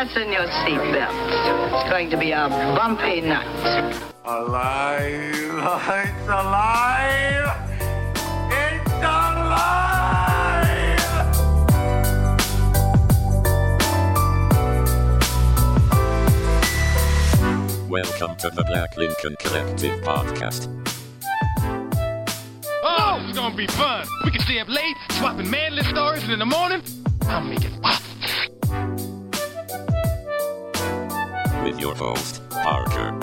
Fasten your seatbelts. It's going to be a bumpy night. Alive! It's alive! It's alive! Welcome to the Black Lincoln Collective Podcast. Oh, this is gonna be fun. We can stay up late, swapping manly stories, and in the morning, I'll make it pop. With your host, Parker.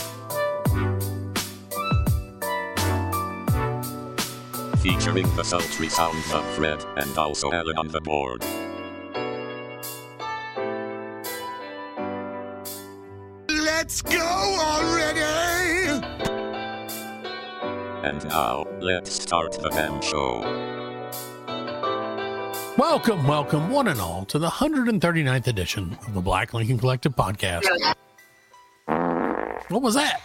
Featuring the sultry sounds of Fred and also Alan on the board. Let's go already! And now, let's start the damn show. Welcome, one and all, to the 139th edition of the Black Lincoln Collective Podcast. What was that?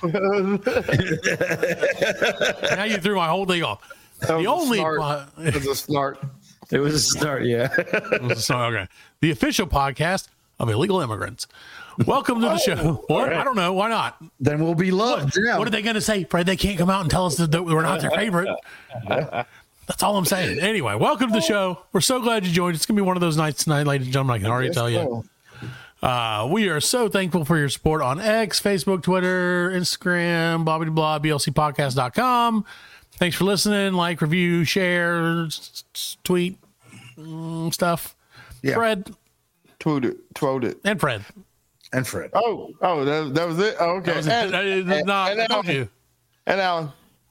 Now you threw my whole thing off. It was a snort. It was a start, yeah. Okay. The official podcast of illegal immigrants. Welcome to the show. What? I don't know. Why not? Then we'll be loved. Yeah. What are they going to say, Fred? They can't come out and tell us that we're not their favorite. That's all I'm saying. Anyway, welcome to the show. We're so glad you joined. It's going to be one of those nights tonight, ladies and gentlemen. I can already tell you. We are so thankful for your support on X, Facebook, Twitter, Instagram, blah, blah, blah, blcpodcast.com. Thanks for listening. Like, review, share, tweet, stuff. Yeah. Fred. Tweet it. And Fred. Oh, that was it? Oh, okay. I told you. And Alan.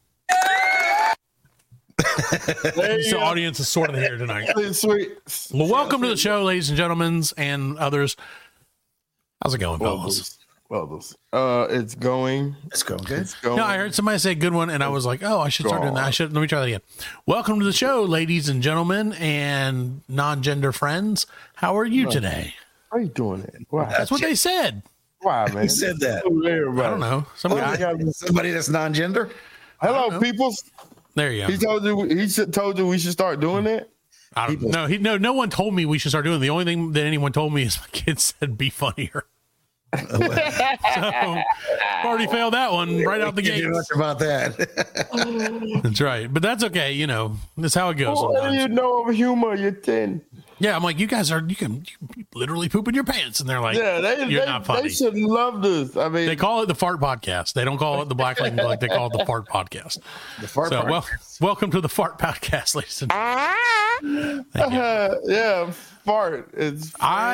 The audience is sort of here tonight. Sweet. Well, welcome to the show, ladies and gentlemen, and others. How's it going, fellas? It's going good. No, I heard somebody say good one, and I was like, oh, I should start doing that. Let me try that again. Welcome to the show, ladies and gentlemen, and non-gender friends. How are you today? How are you doing it? Wow. That's what they said. Wow, man. Who said that? I don't know. Somebody that's non-gender? Hello, peoples. There you go. He told you we should start doing it. I don't know. No one told me we should start doing it. The only thing that anyone told me is my kids said be funnier. So already failed that one right out the gate. Much about that. That's right, but that's okay. You know, that's how it goes. What do you know of humor? You're 10. Yeah, I'm like, you can literally poop in your pants, and they're like, you're not funny. They should love this. I mean, they call it the Fart Podcast. They don't call it the Black Lincoln Collective. They call it the Fart Podcast. The Fart Podcast. Welcome to the Fart Podcast, ladies and gentlemen. Yeah, fart. It's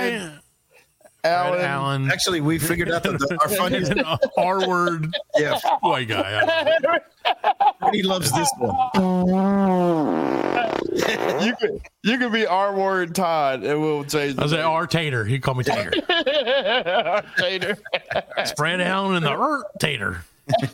Alan. Actually, we figured out that our funniest R word. Yeah, boy guy. He loves this one. You could be R word Todd, and we'll change. I was like R Tater. He called me Tater. R Tater. Spread Alan and the Tater.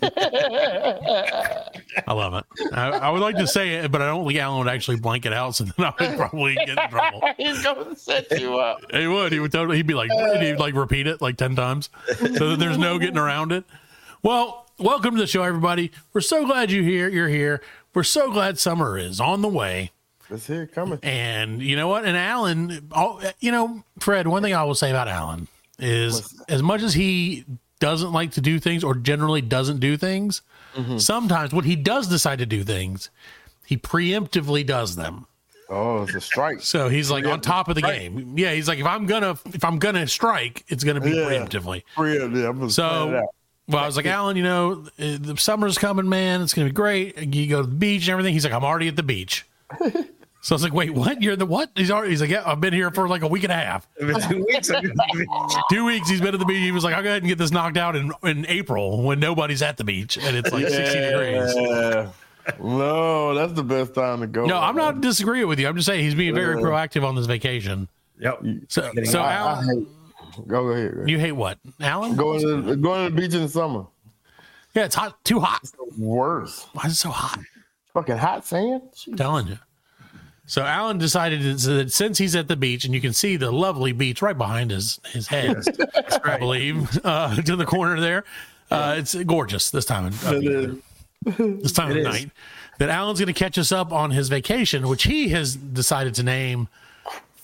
I love it. I would like to say it, but I don't think Alan would actually blank it out, so then I would probably get in trouble. He's going to set you up. He would. He would totally. He'd be like, he'd like repeat it like 10 times, so that there's no getting around it. Well, welcome to the show, everybody. We're so glad you're here. We're so glad summer is on the way. It's here coming. And you know what? And Alan, Fred, one thing I will say about Alan is as much as he doesn't like to do things or generally doesn't do things, sometimes when he does decide to do things, he preemptively does them. Oh, it's a strike. So he's like on top of the game. Yeah, he's like, if I'm gonna strike, it's gonna be preemptively. Well, I was like, Alan, the summer's coming, man. It's gonna be great. You go to the beach and everything. He's like, I'm already at the beach. So I was like, wait, what? You're the what? He's like, yeah, I've been here for like a week and a half. 2 weeks. 2 weeks he's been at the beach. He was like, I'll go ahead and get this knocked out in April when nobody's at the beach and it's like 60 degrees. No, that's the best time to go. No, I'm not disagreeing with you. I'm just saying he's being very proactive on this vacation. Yep. So Alan, go ahead. You hate what, Alan? Going to the beach in the summer. Yeah, it's hot. Too hot. It's the worst. Why is it so hot? Fucking hot sand. I'm telling you. So Alan decided that since he's at the beach and you can see the lovely beach right behind his head, I believe, to the corner there, it's gorgeous this time of night. That Alan's going to catch us up on his vacation, which he has decided to name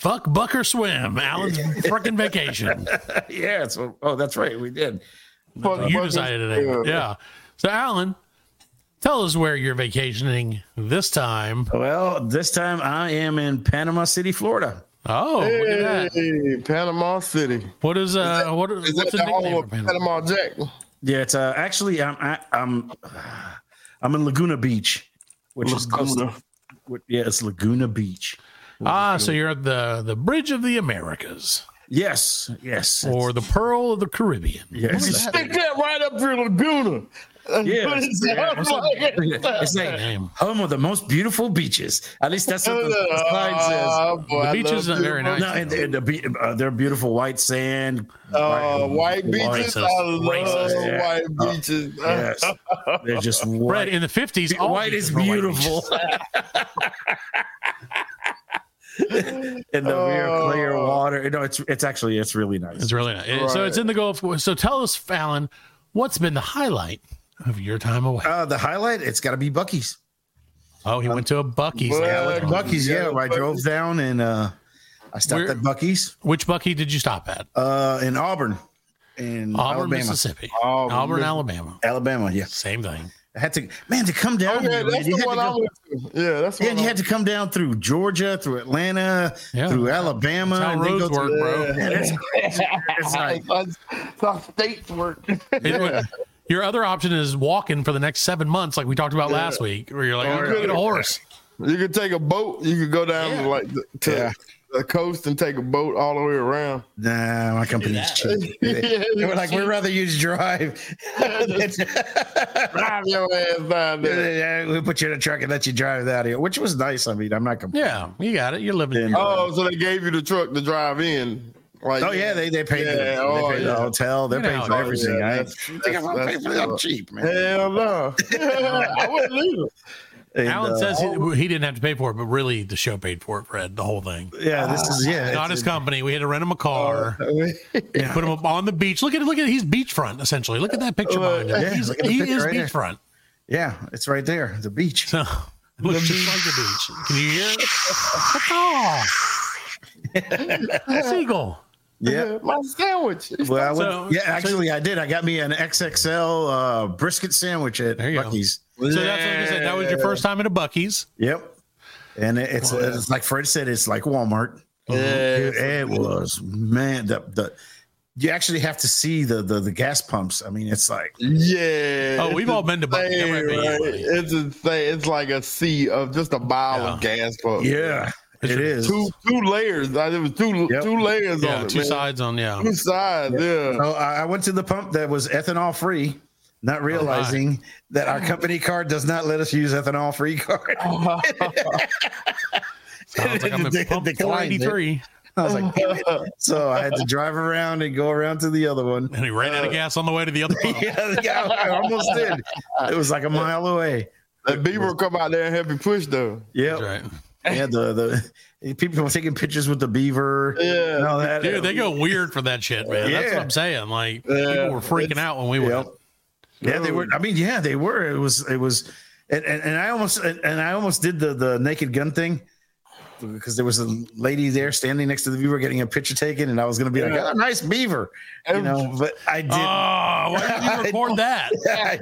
Fuck, buck, or swim. Alan's freaking vacation. Yeah. So, that's right. We did. You decided today. Yeah. So, Alan, tell us where you're vacationing this time. Well, this time I am in Panama City, Florida. Oh, look at that. Hey, Panama City. What is Is that what's the the home nickname of for Panama? Panama Jack? Yeah, it's actually I'm in Laguna Beach, which is close to, it's Laguna Beach. So you're at the Bridge of the Americas. Yes, Or the Pearl of the Caribbean. yes. Stick that right up through Laguna. Yeah, It's it's like home of the most beautiful beaches. At least that's what the sign says. The beaches are very nice. No, and they're beautiful white sand. white beaches. Racist. I love Racist. white beaches. Yes, they're just Fred, white. in the 50s, all White is beaches were white beautiful. And the real clear water. No, it's really nice. It's really nice. So it's in the Gulf. So tell us, Fallon, what's been the highlight of your time away? The highlight, it's got to be Buc-ee's. Oh, he went to a Buc-ee's. Buc-ee's, yeah. I drove down and I stopped at Buc-ee's. Which Buc-ee did you stop at? In Auburn. In Auburn, Alabama. Mississippi. Auburn, Alabama. Alabama, yeah. Same thing. I had to, to come down. Yeah, that's the one I went to. Yeah, that's the one. You had to come down through Georgia, through Atlanta, Yeah. through Alabama. That's how and then roads go work, through- bro. Yeah, that's crazy. It's like, That's how states work. Your other option is walking for the next 7 months, like we talked about last week, where you're like, I'm gonna get a horse. You could take a boat. You could go down to the coast and take a boat all the way around. nah, my company's cheap. They were like, we'd rather you drive. Drive your ass down there. We'll put you in a truck and let you drive out here, which was nice. I mean, I'm not complaining. Yeah, you got it. You're living. Oh, so they gave you the truck to drive in. Like, Oh yeah, they paid, the hotel. They're paying for everything. I think I'm gonna pay for that cheap, man. Hell no. I wouldn't either. And, Alan says he didn't have to pay for it, but really the show paid for it, Fred, the whole thing. yeah, this is Not his company. We had to rent him a car, put him up on the beach. Look at he's beachfront essentially. Look at that picture behind him. Yeah, look at the He picture is right there. beachfront. Yeah, it's right there, the beach. So it looks just like the beach. Can you hear it? Oh, seagull. Yeah. My sandwich. Well, So- I did. I got me an XXL brisket sandwich at There you go. Buc-ee's. So that's what I said. That was your first time at a Buc-ee's. Yep. And it's like Fred said, it's like Walmart. It was, man. You actually have to see the gas pumps. I mean, it's like, Yeah. Oh, we've all been to Buc-ee's. That might be Right? you, It's insane. It's like a sea of just a mile of gas pumps. yeah, it is. Two layers. There was two layers Yeah, on it. two man. sides on, yeah. Two sides. Yeah. So I went to the pump that was ethanol free, not realizing that our company card does not let us use ethanol free card. Sounds like I'm at pump Declined it. 483. I was like, damn it. So I had to drive around and go around to the other one. And he ran out of gas on the way to the other pump. Yeah, I almost did. It was like a mile away. That beaver will come out there and help you push though. Yep. That's right. Yeah, the people were taking pictures with the beaver. Yeah. and all that. Dude, they go weird for that shit, man. That's what Yeah. I'm saying. Like, people were freaking out when we went. Yeah, they were. I mean, yeah, they were. It was, and I almost did the Naked Gun thing because there was a lady there standing next to the beaver getting a picture taken, and I was going to be like, "Oh, nice beaver," but I didn't. Oh, why didn't you record that? I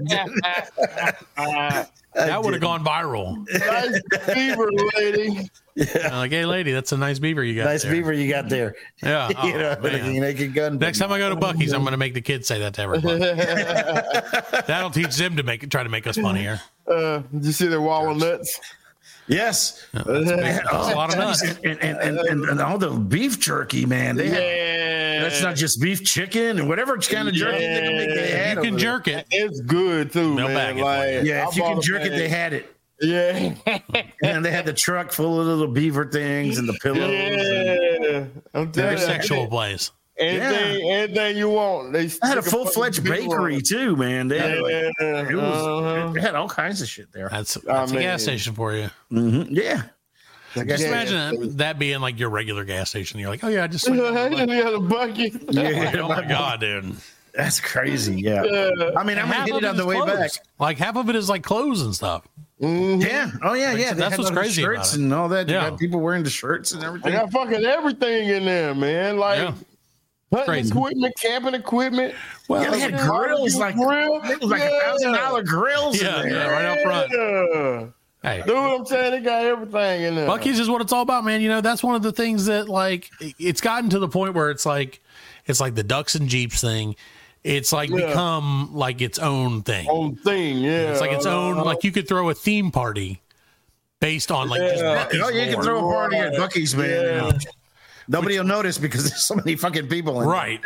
didn't. That would have gone viral. Nice beaver, lady. Like, hey, lady, that's a nice beaver you got Nice there. beaver you got there. Yeah. You know, Oh, man. Naked Gun. Next time I go to Buc-ee's, I'm going to make the kids say that to everybody. That'll teach them to try to make us funnier. Did you see their walnuts? Yes. That's a lot of nuts. And all the beef jerky, man. They had, that's not just beef chicken and whatever kind of jerky they can make. They had You can over jerk it. It's good too, They'll bag man. it for Like, you. there. Yeah, if you I can bought a jerk it, bag. they had it. Yeah. And they had the truck full of little beaver things and the pillows. Yeah. I'm Very telling you. sexual place. Anything you want. They I had a stick full-fledged fucking beaver on bakery it. too, man. They had, Yeah. they had all kinds of shit there. That's a man. gas station for you. Yeah. Just Yeah. imagine that being like your regular gas station. You're like, oh, yeah, I just. You had a bucket. Oh, my God, dude. That's crazy. Yeah. I mean, I'm going to Half hit of it on is the way clothes. back. Like, half of it is like clothes and stuff. Yeah. Oh yeah, yeah. They That's had what's all the crazy about shirts it. and all that. Yeah. You got people wearing the shirts and They everything. got fucking everything in there, man. Like Yeah. hunting Crazy. equipment, camping equipment. Well, Yeah, they had grills like grill. it was like $1,000 grills. Yeah, in there. yeah, right up front. Yeah. Hey, Know what I'm saying? They got everything in there. Buc-ee's is what it's all about, man. You know, that's one of the things that like it's gotten to the point where it's like the Ducks and Jeeps thing. It's like become like its own thing. Own thing, yeah. It's like its own. Like you could throw a theme party based on like just Buc-ee's Oh, you can lore. throw a party at Buc-ee's, man. Yeah. Nobody will notice because there's so many fucking people in Right.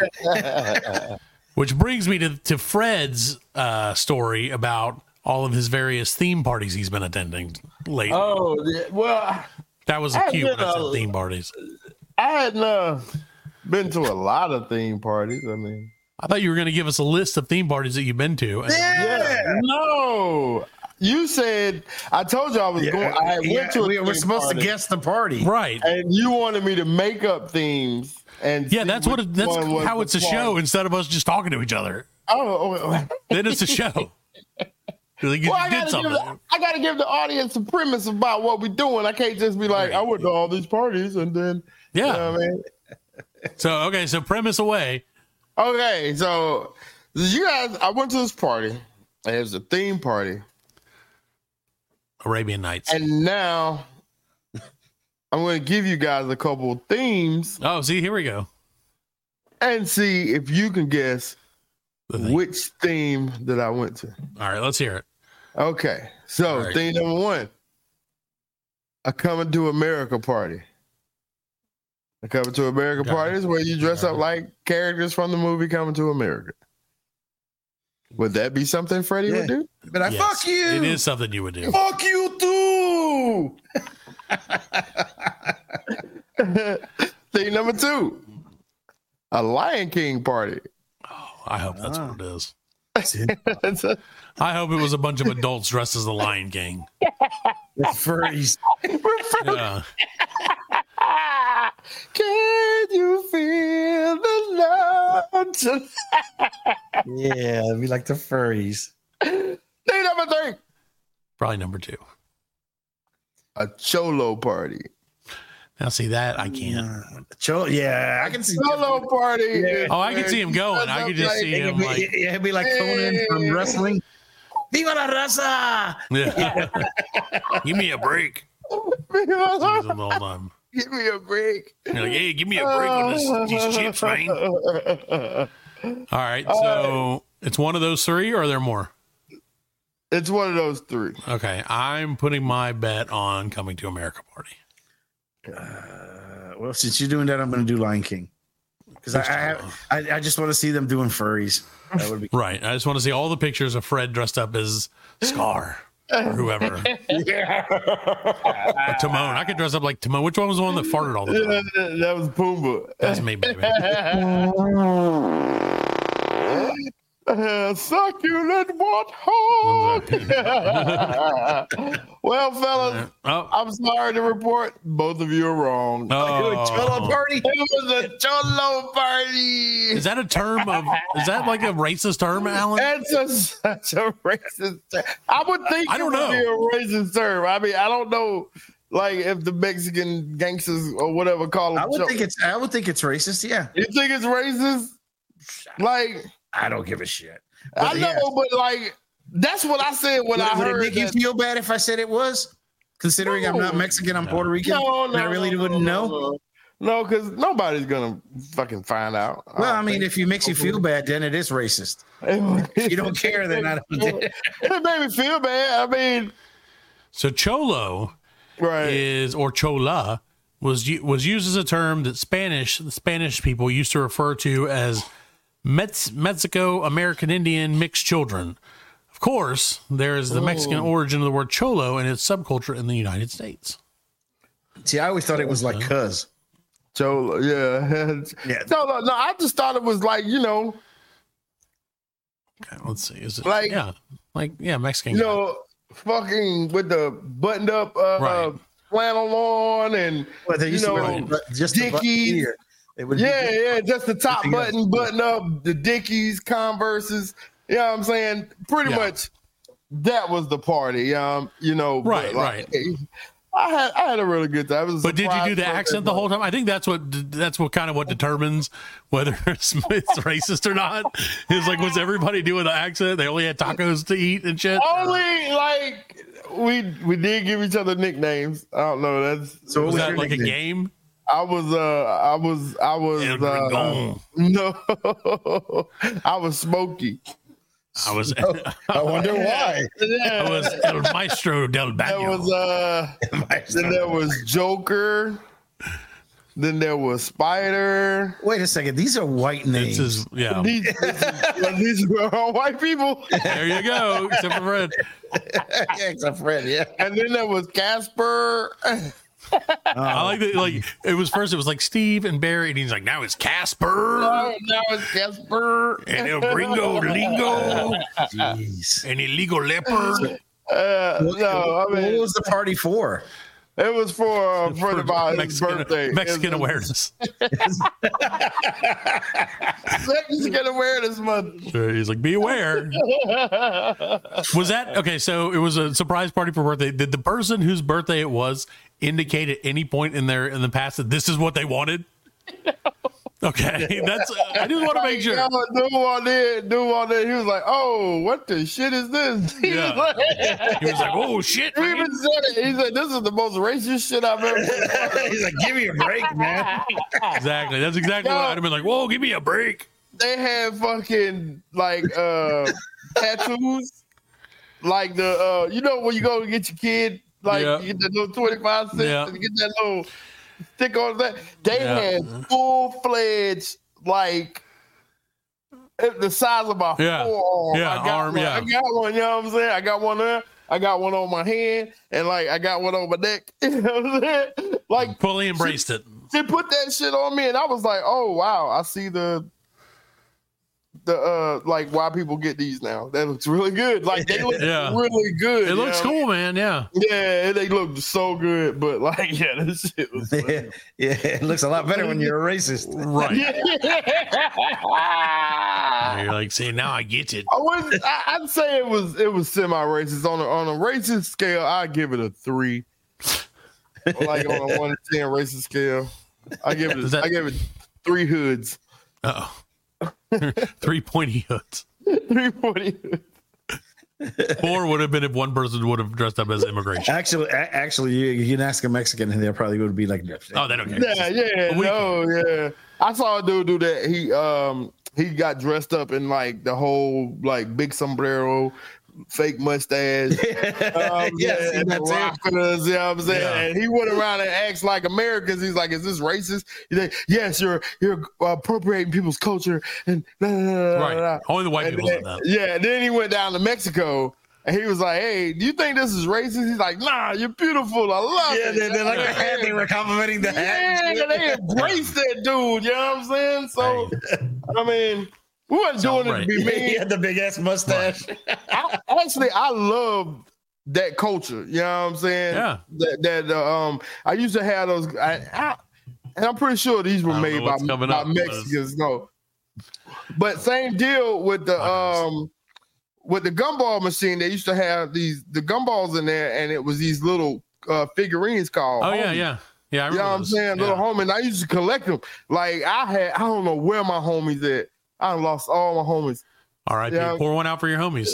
Which brings me to Fred's story about all of his various theme parties he's been attending lately. Oh, yeah. Well, That was a I've cute been, when I said theme parties. I hadn't been to a lot of theme parties. I mean, I thought you were going to give us a list of theme parties that you've been to. And Yeah. no. You said I told you I was going. I went to. We're supposed to guess the party. Right. and you wanted me to make up themes. And Yeah, see that's which that's one was how the it's a party. show instead of us just talking to each other. Oh, Then it's a show. Like you well, I did something. gotta give the audience a premise about what we're doing. I can't just be like, I went to all these parties and then, Yeah. you know what I mean? So premise away. Okay, so you guys, I went to this party. And it was a theme party, Arabian Nights. and now I'm going to give you guys a couple of themes Oh, see, here we go. and see if you can guess The thing. which theme that I went to. All right, let's hear it. Okay, so All right. theme number one, a Coming to America party. A Coming to America Got it. party is where you dress up like characters from the movie Coming to America. Would that be something Freddie would do? But I Yes, fuck you. It is something you would do. Fuck you too. Thing number two, a Lion King party. I hope that's what it is. It's a- I hope it was a bunch of adults dressed as the Lion King. With furries. Yeah. Can you feel the love? Thing Yeah, we like the furries. number three, Probably number two. a Cholo party. Now, see that I can't. Yeah, I can see. Cholo party. is Oh, I can where see him you going. dress I up could just like- see him like, Yeah, it'd be like Conan from wrestling. Viva la raza! yeah. Give me a break. He's the whole time. Give me a break. You're like, hey, give me a break on these chips, man. All right, so it's one of those three, or are there more? It's one of those three. Okay, I'm putting my bet on Coming to America party. Well, since you're doing that, I'm going to do Lion King because I just want to see them doing furries. That would be Right. I just want to see all the pictures of Fred dressed up as Scar or whoever. Or Timon. I could dress up like Timon. Which one was the one that farted all the time? That was Pumbaa. That's me, baby. Succulent warthog. Well, fellas, Oh, I'm sorry to report, both of you are wrong. Cholo party. It was a Cholo party. is that a term of? Is that like a racist term, Alan? That's such a racist term. I would think I don't it would know. be a racist term. I mean, I don't know, like if the Mexican gangsters or whatever call them. I would think it's racist. Yeah, You think it's racist? Like, I don't give a shit. I know, yeah. but like, that's what I said when I Would it heard make you that. feel bad if I said it was? Considering I'm not Mexican, I'm Puerto Rican. and I really wouldn't know. No, because nobody's gonna fucking find out. Well, I mean, if it makes you feel bad, then it is racist. If you don't care, then I don't. It made me feel bad. I mean, So Cholo right? is, or Chola was used as a term that the Spanish people used to refer to as Mexico American Indian mixed children. Of course, there is the Mexican origin of the word Cholo and its subculture in the United States. See, I always thought it was like cuz. Cholo, yeah. Yeah. No, I just thought it was like, you know, Okay, let's see. Is it Like- Mexican? you guy. know, fucking with the buttoned up Right. flannel on and Well, they used you to know, wear just the button Dickies. here. It would Yeah, just the top Together. button up, the Dickies, Converses. You know what I'm saying? Pretty Yeah. much that was the party. You know, Right, but, like, I had a really good time. It was a But did you do the surprise accent the whole time? I think that's what kind of what determines whether it's racist or not. Is like, was everybody doing the accent? They only had tacos to eat and shit. Only like we did give each other nicknames. I don't know. That's So Was what that your like a nickname? game? I was El Gringón. no, I was Smokey. I was I wonder why. I was El Maestro del There Baño. was then there was Joker. Then there was Spider. Wait a second. These are white names. This is yeah. These were all white people. There you go. Except for Fred. Yeah, except Fred. Yeah. And then there was Casper. I like that. Like it was like Steve and Barry, and he's like, now it's Casper Now it's Casper. and El Gringo Lingo Jeez. and Illegal Leopard. No, I What mean was the party for? it was for his birthday. Mexican It was awareness. Mexican awareness month. He's like, be aware. Was that okay? So it was a surprise party for birthday. Did the person whose birthday it was indicate at any point in the past that this is what they wanted? Okay, that's. I just want to make sure. Dude on there. He was like, "Oh, what the shit is this?" Yeah. He was like, "Oh shit!" He man." even said it. He said, "This is the most racist shit I've ever seen." He's like, give me a break, man. Exactly. That's exactly what I'd have been like. Whoa, give me a break. They had fucking like tattoos, like the you know when you go to get your kid, like Yeah. you get that little 25 cents Yeah. and get that little stick on that. They Yeah. had full-fledged like the size of my Yeah. forearm. Yeah, I got arm, one. yeah. I got one. You know what I'm saying? I got one there. I got one on my hand, and like I got one on my neck. You know what I'm saying? Like Fully embraced it. they put that shit on me, and I was like, "Oh wow, I see the like why people get these now. That looks really good. Like they look Yeah. really good. It looks cool, man. Yeah. Yeah, they look so good. But like, yeah, this shit was. Yeah, it looks a lot better when you're a racist. Right. You're like saying, now I get it. I'd say it was semi-racist on a racist scale. I'd give it a 3. Like on a 1 to 10 racist scale, I give it 3 hoods. Oh. 3 pointy hoods. 3 pointy hoods. 4 would have been if one person would have dressed up as immigration. Actually, you can ask a Mexican, and they probably would be like, Oh, they don't care. Yeah. I saw a dude do that. He got dressed up in like the whole like big sombrero, fake mustache. Yes, and the that's it. rockers, you know what I'm saying? Yeah. And he went around and acts like Americans. He's like, "Is this racist?" He's like, "Yes, you're appropriating people's culture." And Right. Only the white people said that. Yeah. Then he went down to Mexico. And he was like, "Hey, do you think this is racist?" He's like, "Nah, you're beautiful. I love Yeah, it." they're like a hat. They were complimenting the hat. Yeah, they embraced that dude. You know what I'm saying? So, I mean, we wasn't doing it to be He mean. had the big ass mustache. I love that culture. You know what I'm saying? Yeah. That I used to have those. And I'm pretty sure these were I don't made know what's coming by up, Mexicans. No, but same deal with the with the gumball machine. They used to have the gumballs in there, and it was these little figurines called. Oh, homies. yeah. I You remember know what I'm those. saying? Little Yeah. homie. And I used to collect them. Like I don't know where my homies at. I lost all my homies. All right. Yeah. Pour one out for your homies.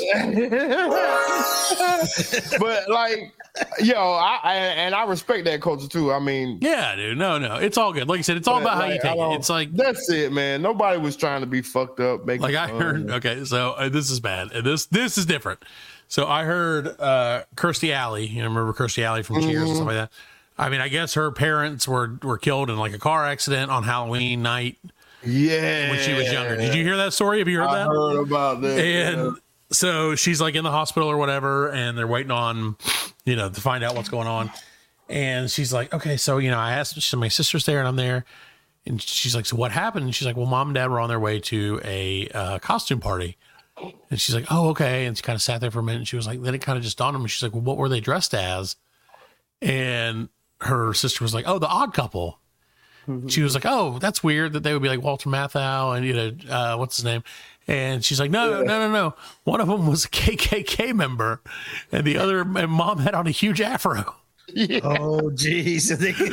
But like, I respect that culture too. I mean, Yeah, dude. No. It's all good. Like I said, it's all about how you take it. It's like, that's it, man. Nobody was trying to be fucked up. Making I fun. heard, okay, so this is bad. And this is different. So I heard Kirstie Alley, you know, remember Kirstie Alley from Cheers and stuff like that. I mean, I guess her parents were killed in like a car accident on Halloween night Yeah, when she was younger. Did you hear that story? Have you heard I that? heard about that. And so she's like in the hospital or whatever, and they're waiting on, you know, to find out what's going on. And she's like, okay, so, you know, I asked, so my sister's there and I'm there. And she's like, so what happened? And she's like, well, mom and dad were on their way to a costume party. And she's like, oh, okay. And she kind of sat there for a minute. And she was like, then it kind of just dawned on me. She's like, well, what were they dressed as? And her sister was like, oh, the Odd Couple. She was like, oh, that's weird that they would be like Walter Matthau and, you know, what's his name? And she's like, no. One of them was a KKK member, and the other, and mom had on a huge afro. Yeah. Oh, jeez.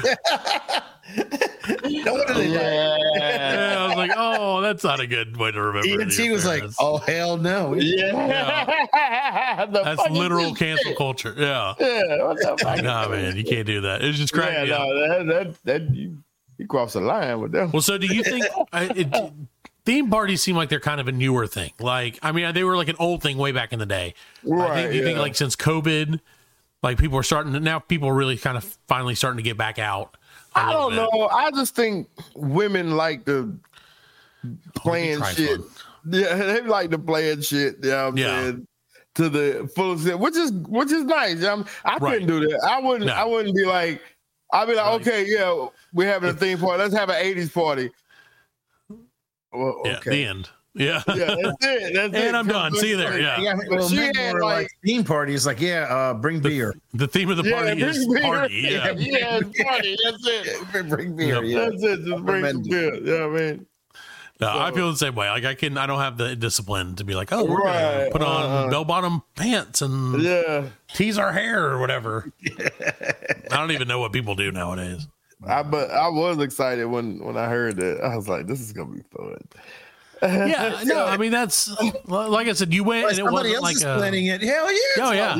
No wonder they yeah, I was like, oh, that's not a good way to remember. And she was like, oh, hell no. Yeah. That's literal cancel culture. Yeah. Nah, man, you can't do that. It's just cracking me up. You cross the line with them. Well, so do you think theme parties seem like they're kind of a newer thing? Like, I mean, they were like an old thing way back in the day. Right. Do you think like since COVID, like people are really kind of finally starting to get back out? I don't know. I just think women like the playing shit. Fun. Yeah, they like the playing shit. You know what I'm saying? To the fullest extent, which is nice. I couldn't do that. I wouldn't be like, I'd be like, okay, yeah, we're having a theme party. Let's have an 80s party. Well, okay. Yeah, the end. Yeah. Yeah, that's it. That's and I'm done. See you there. Yeah. Well, she had like theme parties, like, bring beer. The theme of the party is party. Yeah. Yeah, party. That's it. Bring beer. Yeah. That's it. Just bring some beer. Yeah, I mean. No, I feel the same way. Like I don't have the discipline to be like, oh, we're gonna put on bell-bottom pants and tease our hair or whatever. I don't even know what people do nowadays. But I was excited when I heard that. I was like, this is gonna be fun. Yeah, no, I mean that's like I said, you went and it wasn't like planning it. Hell yeah! Oh yeah,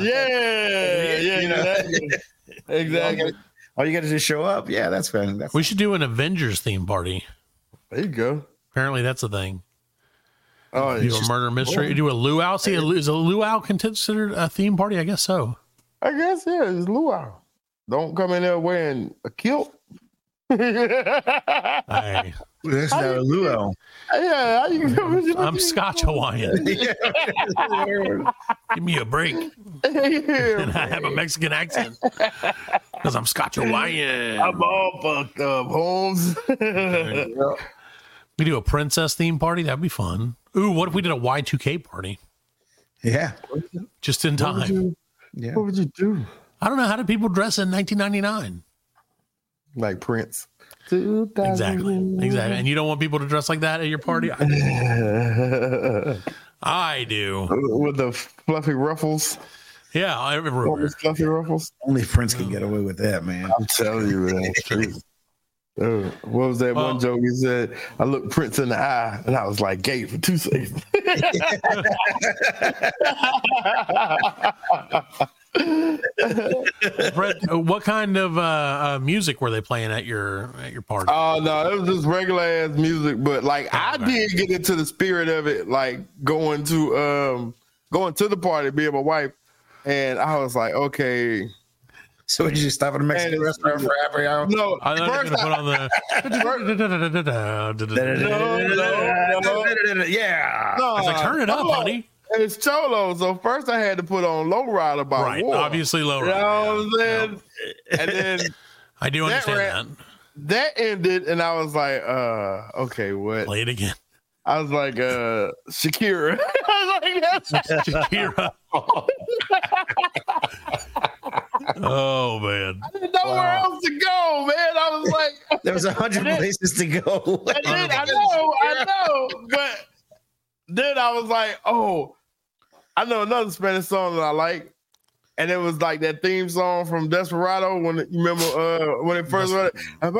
exactly. All you got to do is show up. Yeah, that's fun. We should do an Avengers theme party. There you go. Apparently, that's a thing. Oh, do a murder mystery. Do a luau. See, is a luau considered a theme party? I guess so. I guess it's luau. Don't come in there wearing a kilt. Hey. That's not a luau. Yeah, I'm Scotch Hawaiian. Give me a break. And I have a Mexican accent because I'm Scotch Hawaiian. I'm all fucked up, Holmes. We do a princess theme party. That'd be fun. Ooh, what if we did a Y2K party? Yeah, just in time. What would you do? I don't know. How did people dress in 1999? Like Prince. Exactly. And you don't want people to dress like that at your party? I do. With the fluffy ruffles. Yeah, everywhere. Fluffy ruffles. Only Prince can get away with that, man. I'm telling you, man. What was that one joke he said? I looked Prince in the eye and I was like, gay for 2 seconds. Fred, what kind of music were they playing at your party? Oh no, it was just regular ass music, but like I did get into the spirit of it, like going to the party, being my wife, and I was like, okay. So did you stop at a Mexican restaurant for happy hour? No, I thought you were gonna put on the yeah. No, I was like, turn it up, honey. It's Cholo, so first I had to put on Low Rider by War. Obviously Low Rider. You know what I'm saying? Yeah. And then I do understand that. That ended, and I was like, okay, what? Play it again. I was like, Shakira. I was like, Shakira. Oh man! I didn't know where else to go, man. I was like, there was 100 places to go. I know, but then I was like, oh, I know another Spanish song that I like, and it was like that theme song from Desperado. When you remember when it first went. That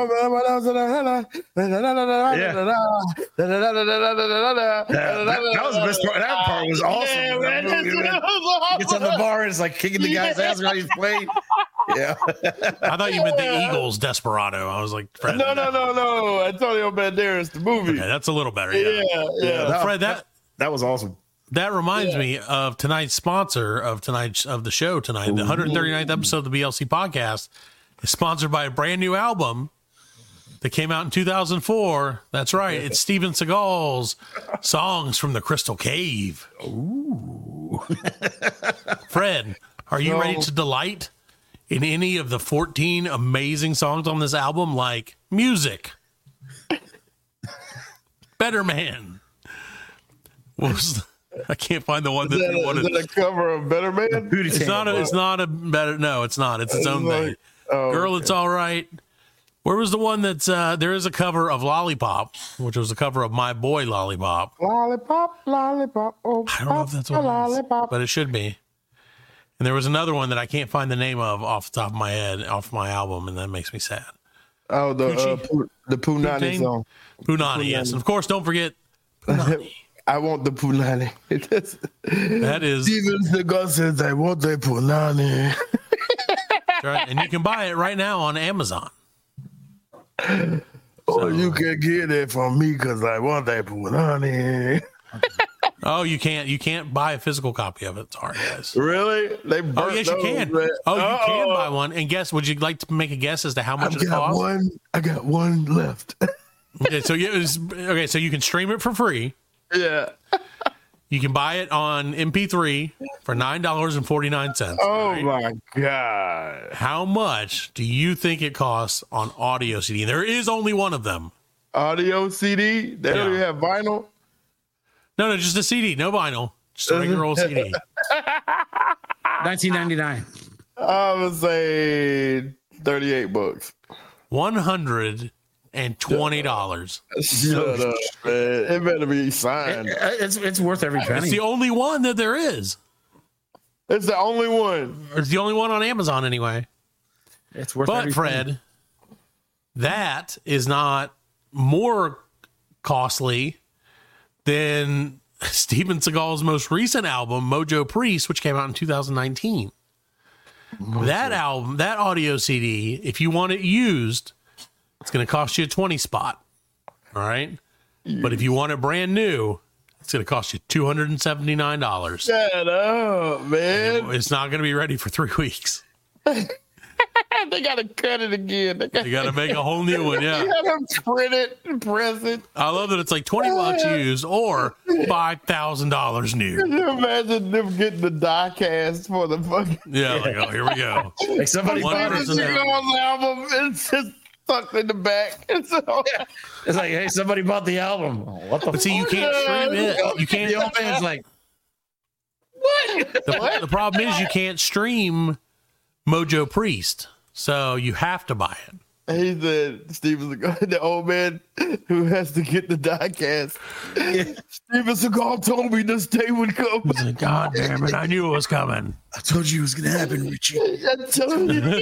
was the best part. That part was awesome. Yeah, man, gets on the bar and is like kicking the guy's ass while he's playing. Yeah, I thought you meant the Eagles' Desperado. I was like, Fred, no. Antonio Banderas, the movie. Okay, that's a little better. Yeah. Fred, that was awesome. That reminds me of tonight's sponsor of the show tonight. The 139th episode of the BLC podcast is sponsored by a brand new album that came out in 2004. That's right. It's Steven Seagal's Songs from the Crystal Cave. Ooh. Fred, are you ready to delight in any of the 14 amazing songs on this album? Like Music, Better Man. I can't find the one that you wanted. Is that a cover of Better Man? It's not a better. No, it's not. It's its own thing. Oh, Girl, okay. It's all right. Where was the one that's there is a cover of Lollipop, which was a cover of My Boy Lollipop. Lollipop, lollipop. Oh, I don't know if that's what it is, but it should be. And there was another one that I can't find the name of off the top of my head, off my album, and that makes me sad. Oh, the Punani song. Punani, yes. And of course, don't forget Punani. I want the Punani. That is. Steven Seagal says, I want the Punani. Right, and you can buy it right now on Amazon. Or you can get it from me because I want that Punani. Oh, you can't buy a physical copy of it. Sorry, guys. Really? Oh, yes, you can. Oh, you can buy one. And guess, would you like to make a guess as to how much it costs? I got one left. Okay, so you can stream it for free. Yeah. You can buy it on MP3 for $9.49. Oh, right? My God. How much do you think it costs on audio CD? There is only one of them. Audio CD? They don't even have vinyl? No, just a CD. No vinyl. Just a regular old CD. $19.99. I would say $38. $120. Shut up, man. It better be signed. It's worth every penny. It's the only one that there is. It's the only one. It's the only one on Amazon anyway. It's worth But every Fred, penny. that is not more costly than Steven Seagal's most recent album, Mojo Priest, which came out in 2019. That album, that audio CD, if you want it used, it's going to cost you a 20 spot. All right. But if you want it brand new, it's going to cost you $279. Shut up, man. It's not going to be ready for 3 weeks. They got to cut it again. They got to make a whole new one. Yeah. They got to print it and press it. I love that it's like $20 used or $5,000 new. Can you imagine them getting the die cast for the fucking. Yeah. Like, oh, here we go. Like somebody bought it. Album. It's just tucked in the back. It's like, hey, somebody bought the album. What the? But see, you can't stream it. You can't. The old man's like, what? The problem is you can't stream Mojo Priest, so you have to buy it. He said, Steven Seagal, the old man who has to get the die cast. Steven Seagal told me this day would come. He's like, God damn it, I knew it was coming. I told you it was going to happen, Richie. I told you.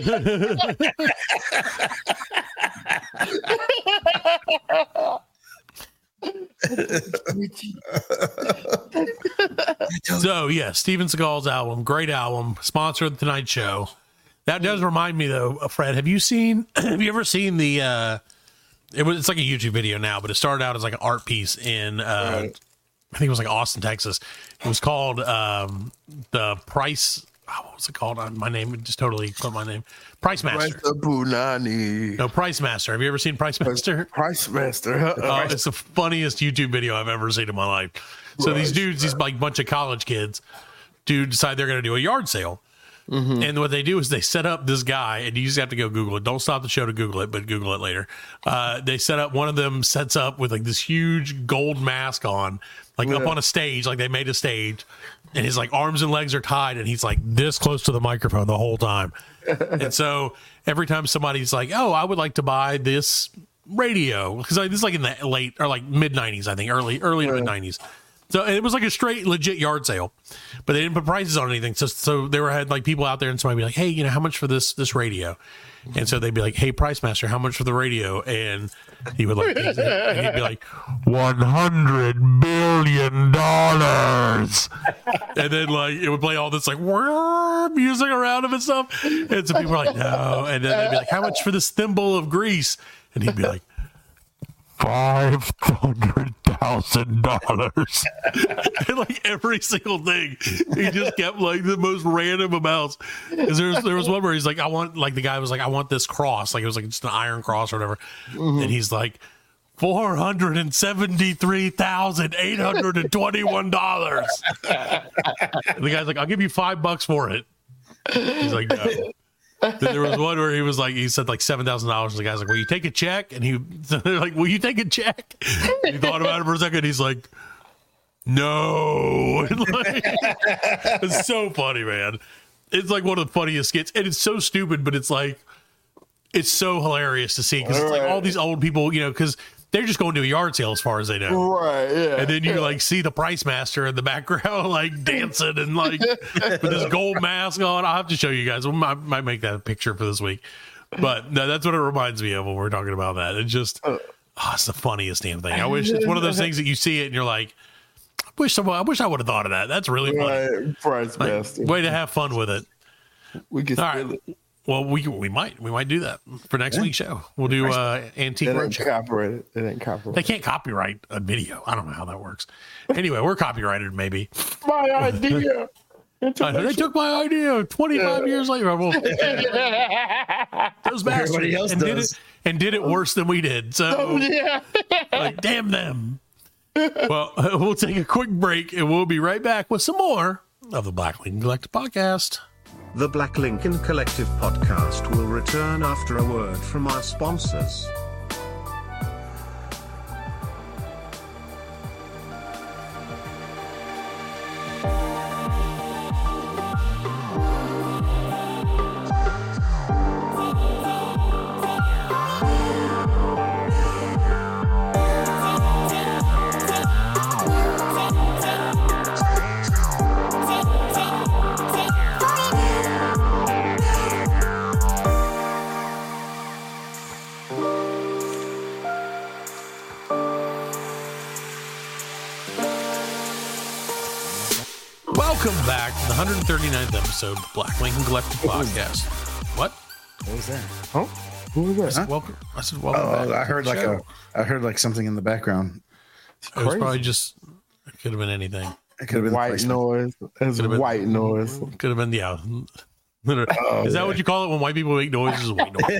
So, yeah, Steven Seagal's album, great album, sponsor of the Tonight Show. That does remind me, though, Fred, have you ever seen the, it's like a YouTube video now, but it started out as like an art piece in, I think it was like Austin, Texas. It was called the Price, what was it called? My name, it just totally put my name. Price Master. No, Price Master. Have you ever seen Price Master? Price Master. It's the funniest YouTube video I've ever seen in my life. So these dudes, these like bunch of college kids, decide they're going to do a yard sale. Mm-hmm. And what they do is they set up this guy, and you just have to go Google it. Don't stop the show to Google it, but Google it later. They set up, one of them sets up with like this huge gold mask on, like up on a stage, like they made a stage, and his like arms and legs are tied, and he's like this close to the microphone the whole time. And so every time somebody's like, "Oh, I would like to buy this radio," because like, this is like in the late or like mid 90s, I think, early to mid 90s. So it was like a straight legit yard sale, but they didn't put prices on anything. So they had like people out there, and somebody would be like, "Hey, you know, how much for this radio?" And so they'd be like, "Hey, Price Master, how much for the radio?" And he would like, and he'd be like, $100 billion. And then like it would play all this like music around him and stuff. And so people were like, "No." And then they'd be like, "How much for this thimble of grease?" And he'd be like, $500,000. And like every single thing, he just kept like the most random amounts. Because there was one where he's like, "I want," like the guy was like, "I want this cross," like it was like just an iron cross or whatever. Mm-hmm. And he's like, $473,821. And the guy's like, "I'll give you $5 for it." He's like, "No." Then there was one where he said like $7,000. The guy's like, "Will you take a check?" And they're like, "Will you take a check?" And he thought about it for a second. He's like, "No." And like, it's so funny, man. It's like one of the funniest skits, and it's so stupid, but it's like it's so hilarious to see because it's like all these old people, you know, because they're just going to a yard sale as far as they know. Right, yeah. And then you like see the Price Master in the background, like dancing and like with this gold mask on. I'll have to show you guys. I might make that a picture for this week. But no, that's what it reminds me of when we're talking about that. It's just, it's the funniest damn thing. I wish it's one of those things that you see it and you're like, I wish I would have thought of that. That's really funny. Right. Price Master. Way to have fun with it. We can steal it. Well, we might do that for next week's show. We'll do Antique Roadshow. Copyrighted. It ain't copyrighted. They can't copyright a video. I don't know how that works. Anyway, we're copyrighted maybe. My idea. They took my idea 25 years later. Well, those bastards Everybody else did it worse than we did. So, like, damn them. Well, we'll take a quick break and we'll be right back with some more of the Black Lincoln Collective podcast. The Black Lincoln Collective podcast will return after a word from our sponsors. Welcome back to the 139th episode of the Black Lincoln Collective podcast. What? What was that? Huh? Who was that? Welcome. I said welcome back. I heard I heard like something in the background. It was probably just. It could have been anything. It could have been white noise. It's white noise. Could have been Is that what you call it when white people make noises? White noise.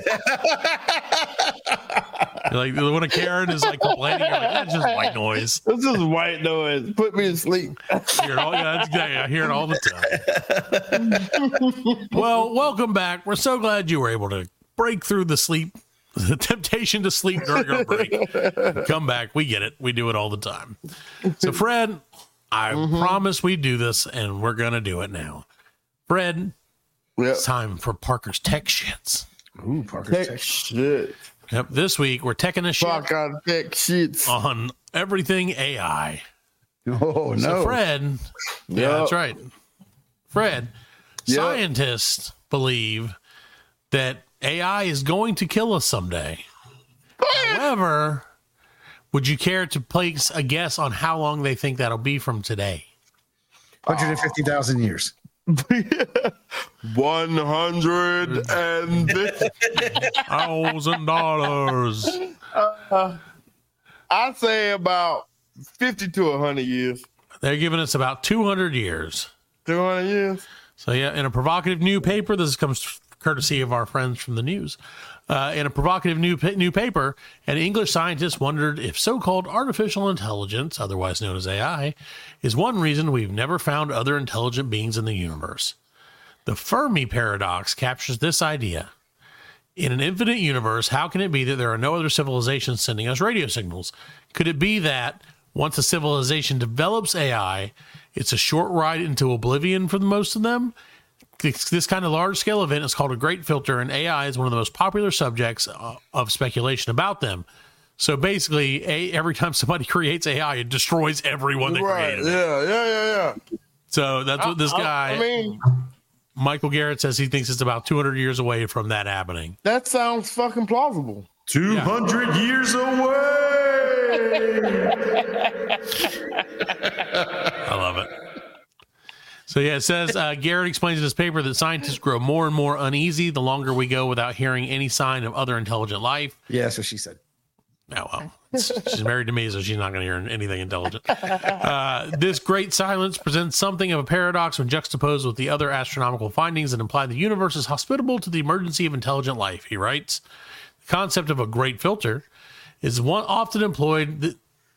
Like when a Karen is like complaining, you're like, that's just white noise. This is white noise. Put me to sleep. I hear it all the time. Well, welcome back. We're so glad you were able to break through the temptation to sleep during our break. Come back. We get it. We do it all the time. So, Fred, I promise we do this, and we're going to do it now. Fred, it's time for Parker's Tech Shits. Ooh, Parker's Tech shit. Yep. This week, we're teching a shit Fuck on tech shits. on everything AI. Oh, no. So, Fred, that's right. Fred, scientists believe that AI is going to kill us someday. However, would you care to place a guess on how long they think that'll be from today? 150,000 years. $150,000. I say about 50 to 100 years. They're giving us about 200 years. 200 years. So, yeah, in a provocative new paper, this comes courtesy of our friends from the news. In a provocative new paper, an English scientist wondered if so-called artificial intelligence, otherwise known as AI, is one reason we've never found other intelligent beings in the universe. The Fermi paradox captures this idea. In an infinite universe, how can it be that there are no other civilizations sending us radio signals? Could it be that once a civilization develops AI, it's a short ride into oblivion for the most of them? This kind of large-scale event is called a great filter, and AI is one of the most popular subjects of speculation about them. So basically, every time somebody creates AI, it destroys everyone they created. Yeah. So that's what this guy, Michael Garrett, says he thinks it's about 200 years away from that happening. That sounds fucking plausible. 200 years away. I love it. So, yeah, it says, Garrett explains in his paper that scientists grow more and more uneasy the longer we go without hearing any sign of other intelligent life. Yeah, that's what she said. Oh, well, she's married to me, so she's not going to hear anything intelligent. This great silence presents something of a paradox when juxtaposed with the other astronomical findings that imply the universe is hospitable to the emergency of intelligent life, he writes. The concept of a great filter is often employed.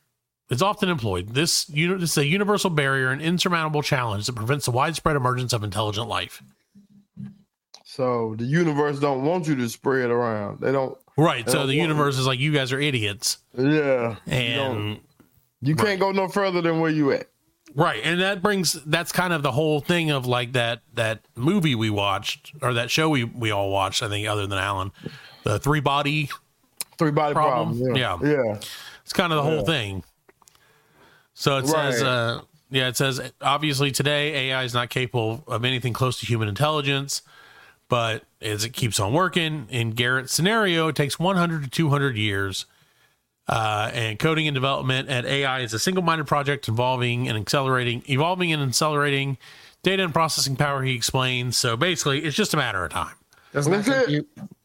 This is a universal barrier, an insurmountable challenge that prevents the widespread emergence of intelligent life. So the universe don't want you to spread around. They don't. Right. So the universe is like, you guys are idiots. Yeah. And you can't go no further than where you at. Right. And that's kind of the whole thing of like that movie we watched, or that show we all watched, I think, other than Alan, the three body problem. Yeah. Yeah. It's kind of the whole thing. So it says, it says, obviously today AI is not capable of anything close to human intelligence, but as it keeps on working, in Garrett's scenario, it takes 100 to 200 years. And coding and development at AI is a single-minded project evolving and accelerating data and processing power, he explains. So basically, it's just a matter of time. Doesn't that compute?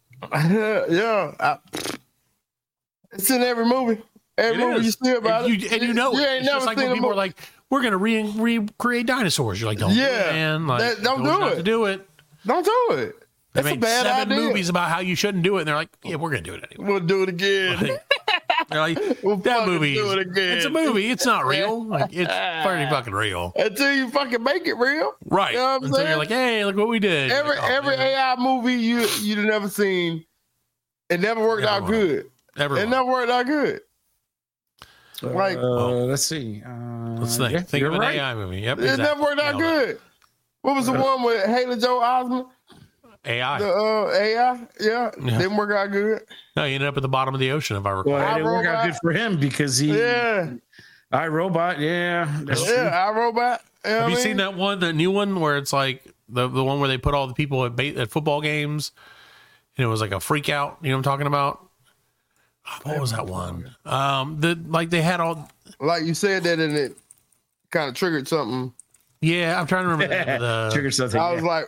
It's in every movie. Every movie you see about it. And you know it. It's just like when people are like, we're going to recreate dinosaurs. You're like, don't do it, man. Like, don't do it. Do it. Don't do it. They That's a made bad 7 idea. movies about how you shouldn't do it, and they're like, yeah, we're going to do it anyway. We'll do it again. They're like, We'll that fucking movie, do it again. it's a movie. It's not real. Like, it's pretty fucking real. Until you fucking make it real. Right. You know what I'm Until saying? you're like, hey, look what we did. Every Like, oh, every man. AI movie you've never seen, it never worked out good. It never worked out good. Like, let's see. Let's think. Yeah, Think you're of an right. AI movie. Yep. it never worked out good. What was the one with Haley Joel Osment? AI. The AI, didn't work out good. No, he ended up at the bottom of the ocean, if I recall. Well, it didn't work out good for him because he. Yeah. iRobot, that's true. iRobot. Have you seen that one, the new one, where it's like the one where they put all the people at football games, and it was like a freak out? You know what I'm talking about? What was that one? They had all. Like you said that, and it kind of triggered something. Yeah, I'm trying to remember that. Triggered something. I was like,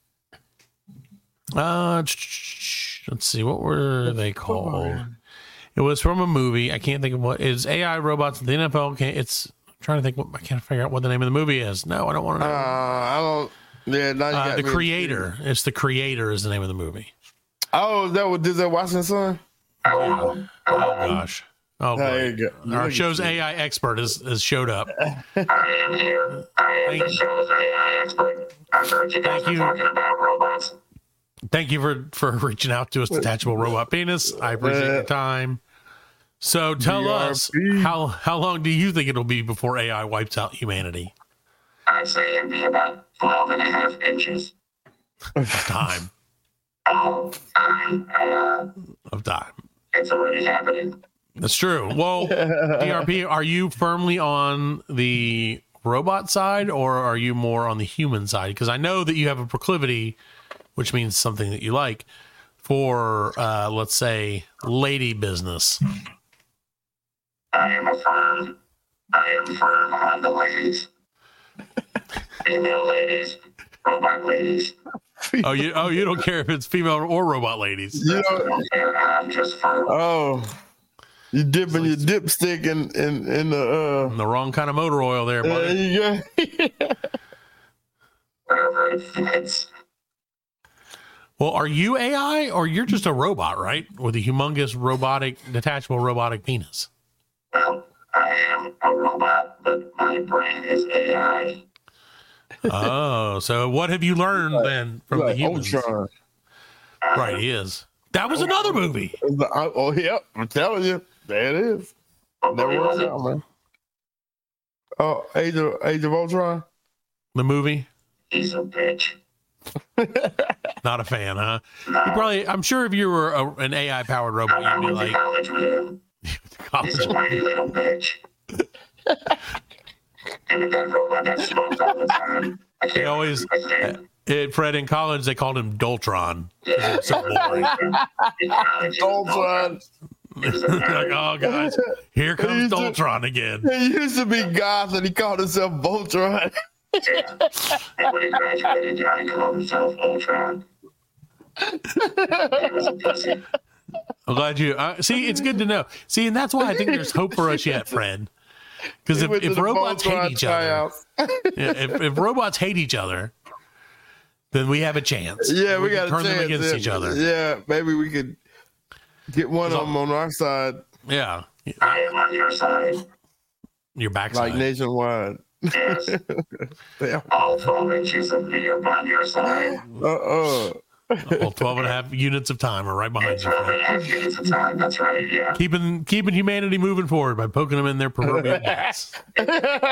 let's see, what were they called? It was from a movie. I can't think of what. It's AI robots. The NFL can't. It's I'm trying to think. I can't figure out what the name of the movie is. No, I don't want to know. I don't. Yeah, now you got The me. Creator. It's The Creator is the name of the movie. Oh, is that what Denzel Washington's son? Oh gosh. Oh, There you boy. go. Our show's AI expert has showed up. I am here. I am the show's AI expert. I've heard you guys Thank you. talking about robots. Thank you for reaching out to us, Detachable Robot Penis. I appreciate your time. So tell us, how long do you think it'll be before AI wipes out humanity? I'd say it'd be about 12.5 inches. Of time. Of time. It's already happening. That's true. Well, DRP, are you firmly on the robot side or are you more on the human side? Because I know that you have a proclivity, which means something that you like, for, let's say, lady business. I am firm on the ladies. Female ladies, robot ladies. Oh, you don't care if it's female or robot ladies. You know, I'm just firm. oh, you dipping your dipstick in The wrong kind of motor oil there, buddy. you go. Wherever it fits. Well, are you AI or you're just a robot, right? With a humongous detachable robotic penis. Well, I am a robot, but my brain is AI. Oh, so what have you learned then from the humans? Ultron. Right, he is. That was another movie. Oh, yep. I'm telling you, there it is. Never works out, man. Oh, Age of Ultron. The movie. He's a bitch. Not a fan, huh? You probably. I'm sure if you were an AI powered robot, I you'd be went to like, college with him. He's a whiny little bitch. And that robot that smoked all the time. I they can't always. understand. Fred, in college, they called him Doltron. So boring. Ultron. Like, oh, guys, here comes Doltron again. He used to be goth and he called himself Voltron. Yeah. And when he graduated, he called himself Ultron. He was a pussy. I'm glad you see. It's good to know. See, and that's why I think there's hope for us yet, Fred. Because if robots hate each other, if robots hate each other, then we have a chance. Yeah, we got to turn them against each other. Yeah, maybe we could get one of them on our side. Yeah, I am on your side. your backside. Like nationwide. Yes. All 12 inches of me are on your side. Well, 12 and a half units of time are right behind you. 12 and a half units of time. That's right. Yeah. Keeping humanity moving forward by poking them in their proverbial butts. That's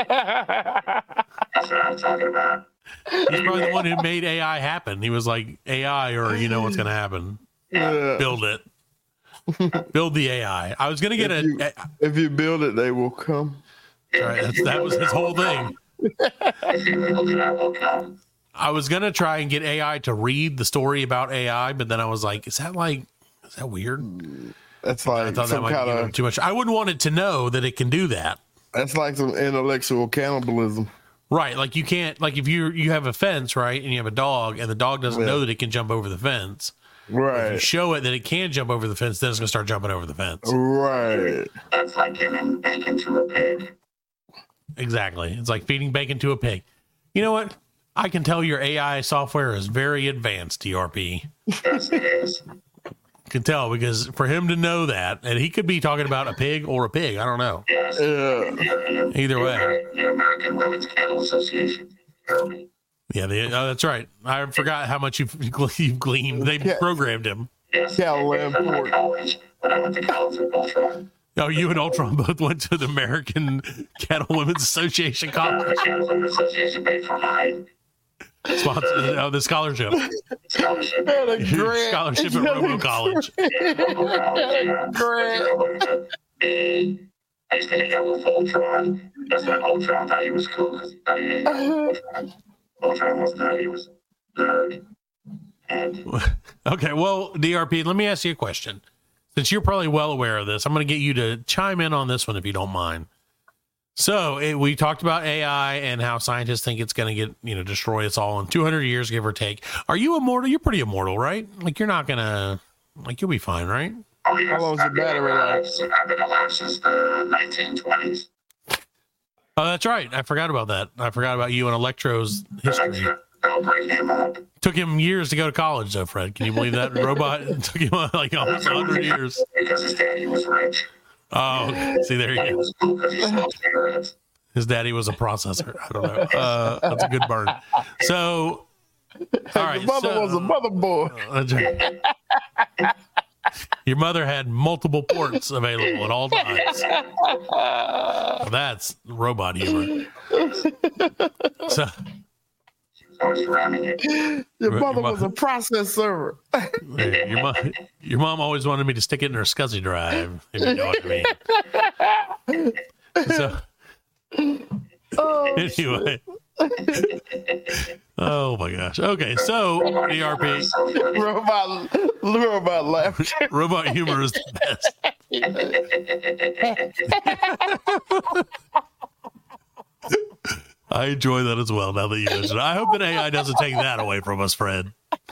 what I'm talking about. He's probably the one who made AI happen. He was like, AI, or you know what's going to happen. Build it. Build the AI. I was gonna get if you build it, they will come. Right, that was his whole thing. If you build it, I will come. I was gonna try and get AI to read the story about AI, but then I was like, is that weird? That's like I thought that might be too much. I wouldn't want it to know that it can do that. That's like some intellectual cannibalism. Right. Like you can't, like if you have a fence, right, and you have a dog and the dog doesn't know that it can jump over the fence. Right. If you show it that it can jump over the fence, then it's going to start jumping over the fence. Right. That's like giving bacon to a pig. Exactly. It's like feeding bacon to a pig. You know what? I can tell your AI software is very advanced, DRP. Yes, it is. Can tell because for him to know that, and he could be talking about a pig or a pig. I don't know. Yes. Either way. The American Women's Cattle Association. Yeah, that's right. I forgot how much you've gleaned. They programmed him. Yes. Cattle I went to college with Ultron. Oh, you and Ultron both went to the American Cattle Women's Association college. Cattle Women's Association paid for mine. The scholarship. Scholarship. Scholarship at Robo College. I used to hang out with Ultron. That's why Ultron thought he was cool because he thought he Ultron was nerd. He was nerd. Okay, well, DRP, let me ask you a question. Since you're probably well aware of this, I'm going to get you to chime in on this one if you don't mind. So we talked about AI and how scientists think it's going to get, destroy us all in 200 years, give or take. Are you immortal? You're pretty immortal, right? Like you're not going to, you'll be fine, right? Oh, yes. How long is your battery life? I've been alive since the 1920s. Oh, that's right. I forgot about that. I forgot about you and Electro's history. They'll bring him up. Took him years to go to college, though, Fred. Can you believe that? Robot took him like almost 100 years. Because his daddy was rich. Oh, see, there you go. Cool because he smoked cigarettes. His daddy was a processor. I don't know. That's a good burn. So, all right. His mother was a motherboard. Your mother had multiple ports available at all times. That's robot humor. So, your mother was a process server. Your mom always wanted me to stick it in her SCSI drive, if you know what I mean. So, anyway. Oh my gosh. Okay, so DRP. Robot laughter. Robot humor is the best. I enjoy that as well now that you mention it. I hope that AI doesn't take that away from us, Fred.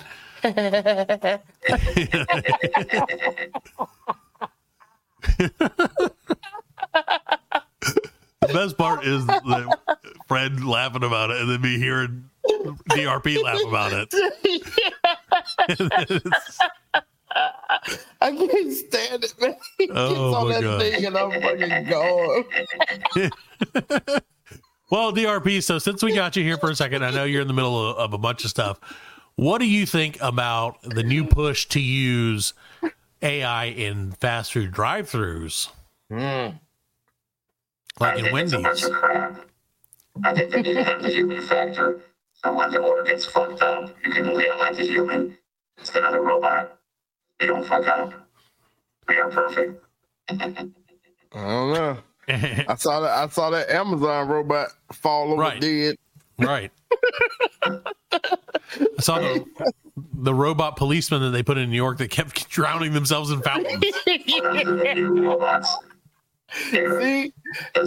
The best part is that Fred laughing about it and then me hearing DRP laugh about it. I can't stand it, man. He gets on that thing and I'm fucking going. Well, DRP, so since we got you here for a second, I know you're in the middle of a bunch of stuff. What do you think about the new push to use AI in fast food drive-thrus? Like in Wendy's. I think they need to have the human factor. So when the order gets fucked up, you can leave it like the human instead of the robot. They don't fuck up. We are perfect. I don't know. I saw that Amazon robot fall over dead. Right. I saw the robot policeman that they put in New York that kept drowning themselves in fountains. See, in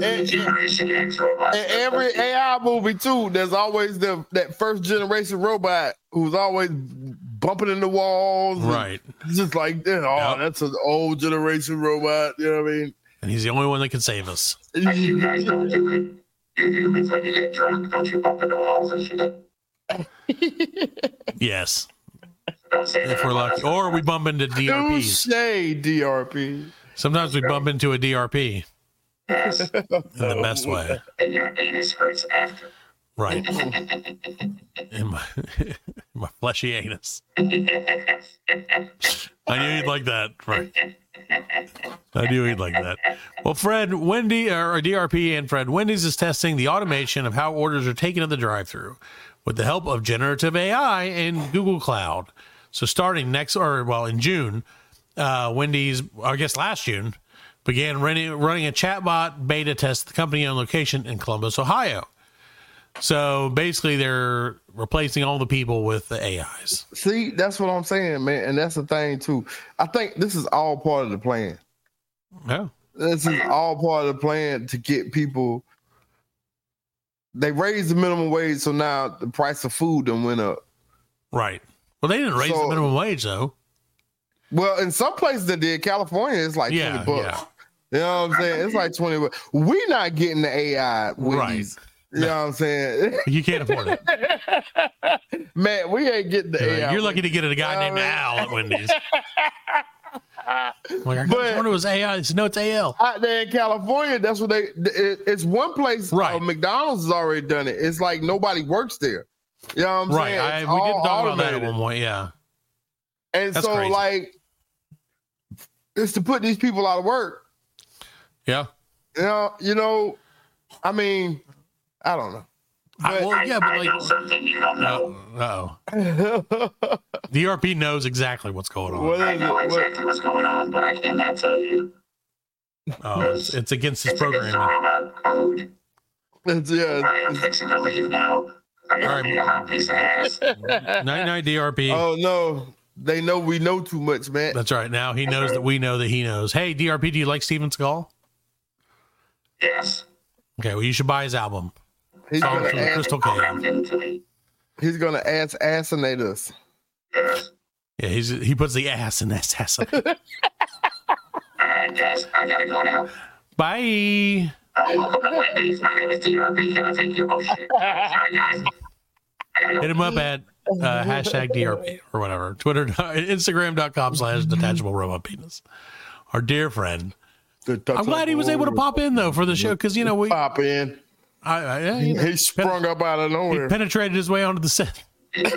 every AI movie too, there's always that first generation robot who's always bumping into walls. Right. Just like, that's an old generation robot. You know what I mean? And he's the only one that can save us. You guys don't do it. You humans, when you get drunk, don't you bump into walls and shit? Yes. If we're lucky. Or we bump into DRPs. Touché, DRP. Sometimes we bump into a DRP. Yes. In the best way. And your anus hurts after. Right. In my fleshy anus. I knew he'd like that. Right. I knew he'd like that. Well, Fred, Wendy, or DRP and Fred, Wendy's is testing the automation of how orders are taken at the drive-thru with the help of generative AI and Google Cloud. So starting in June, Wendy's, I guess last June, began running a chatbot beta test at the company-owned location in Columbus, Ohio. So basically, they're replacing all the people with the AIs. See, that's what I'm saying, man. And that's the thing, too. I think this is all part of the plan. Yeah. This is all part of the plan to get people. They raised the minimum wage, so now the price of food done went up. Right. Well, they didn't raise the minimum wage, though. Well, in some places they did. California, it's like $20. Yeah. You know what I'm saying? It's like $20. We're not getting the AI Wendy's. Right. You know what I'm saying? You can't afford it. Man, we ain't getting the AI. You're lucky to get a guy named Al at Wendy's. Like, I wonder it was AI. No, it's AL. Out there in California, that's what it's one place. Right. McDonald's has already done it. It's like nobody works there. You know what I'm saying? Right. We did talk about that at one point. Yeah. And that's so, crazy. like, it's to put these people out of work. Yeah. You know, I mean, I don't know. I know something you don't know. The ERP knows exactly what's going on. I know exactly what's going on, but I cannot tell you. Oh, it's against his programming. Code. I am fixing to leave now. I gotta be a hot piece of ass. Night, DRP. Oh, no. They know we know too much, man. That's right. Now he knows that we know that he knows. Hey, DRP, do you like Steven Seagal? Yes. Okay, well, you should buy his album. He's Songs from the Crystal Cave. He's gonna assassinate us. Yes. Yeah, he puts the ass in assassinate. All right, guys, I gotta go now. Bye. Welcome to Wendy's. My name is DRP. Can I take your bullshit? Sorry, guys. Hit him up at hashtag DRP or whatever. Twitter, Instagram.com/detachable robot penis. Our dear friend. I'm glad he was able to pop in though for the show because we pop in. He sprung up out of nowhere. He penetrated his way onto the set.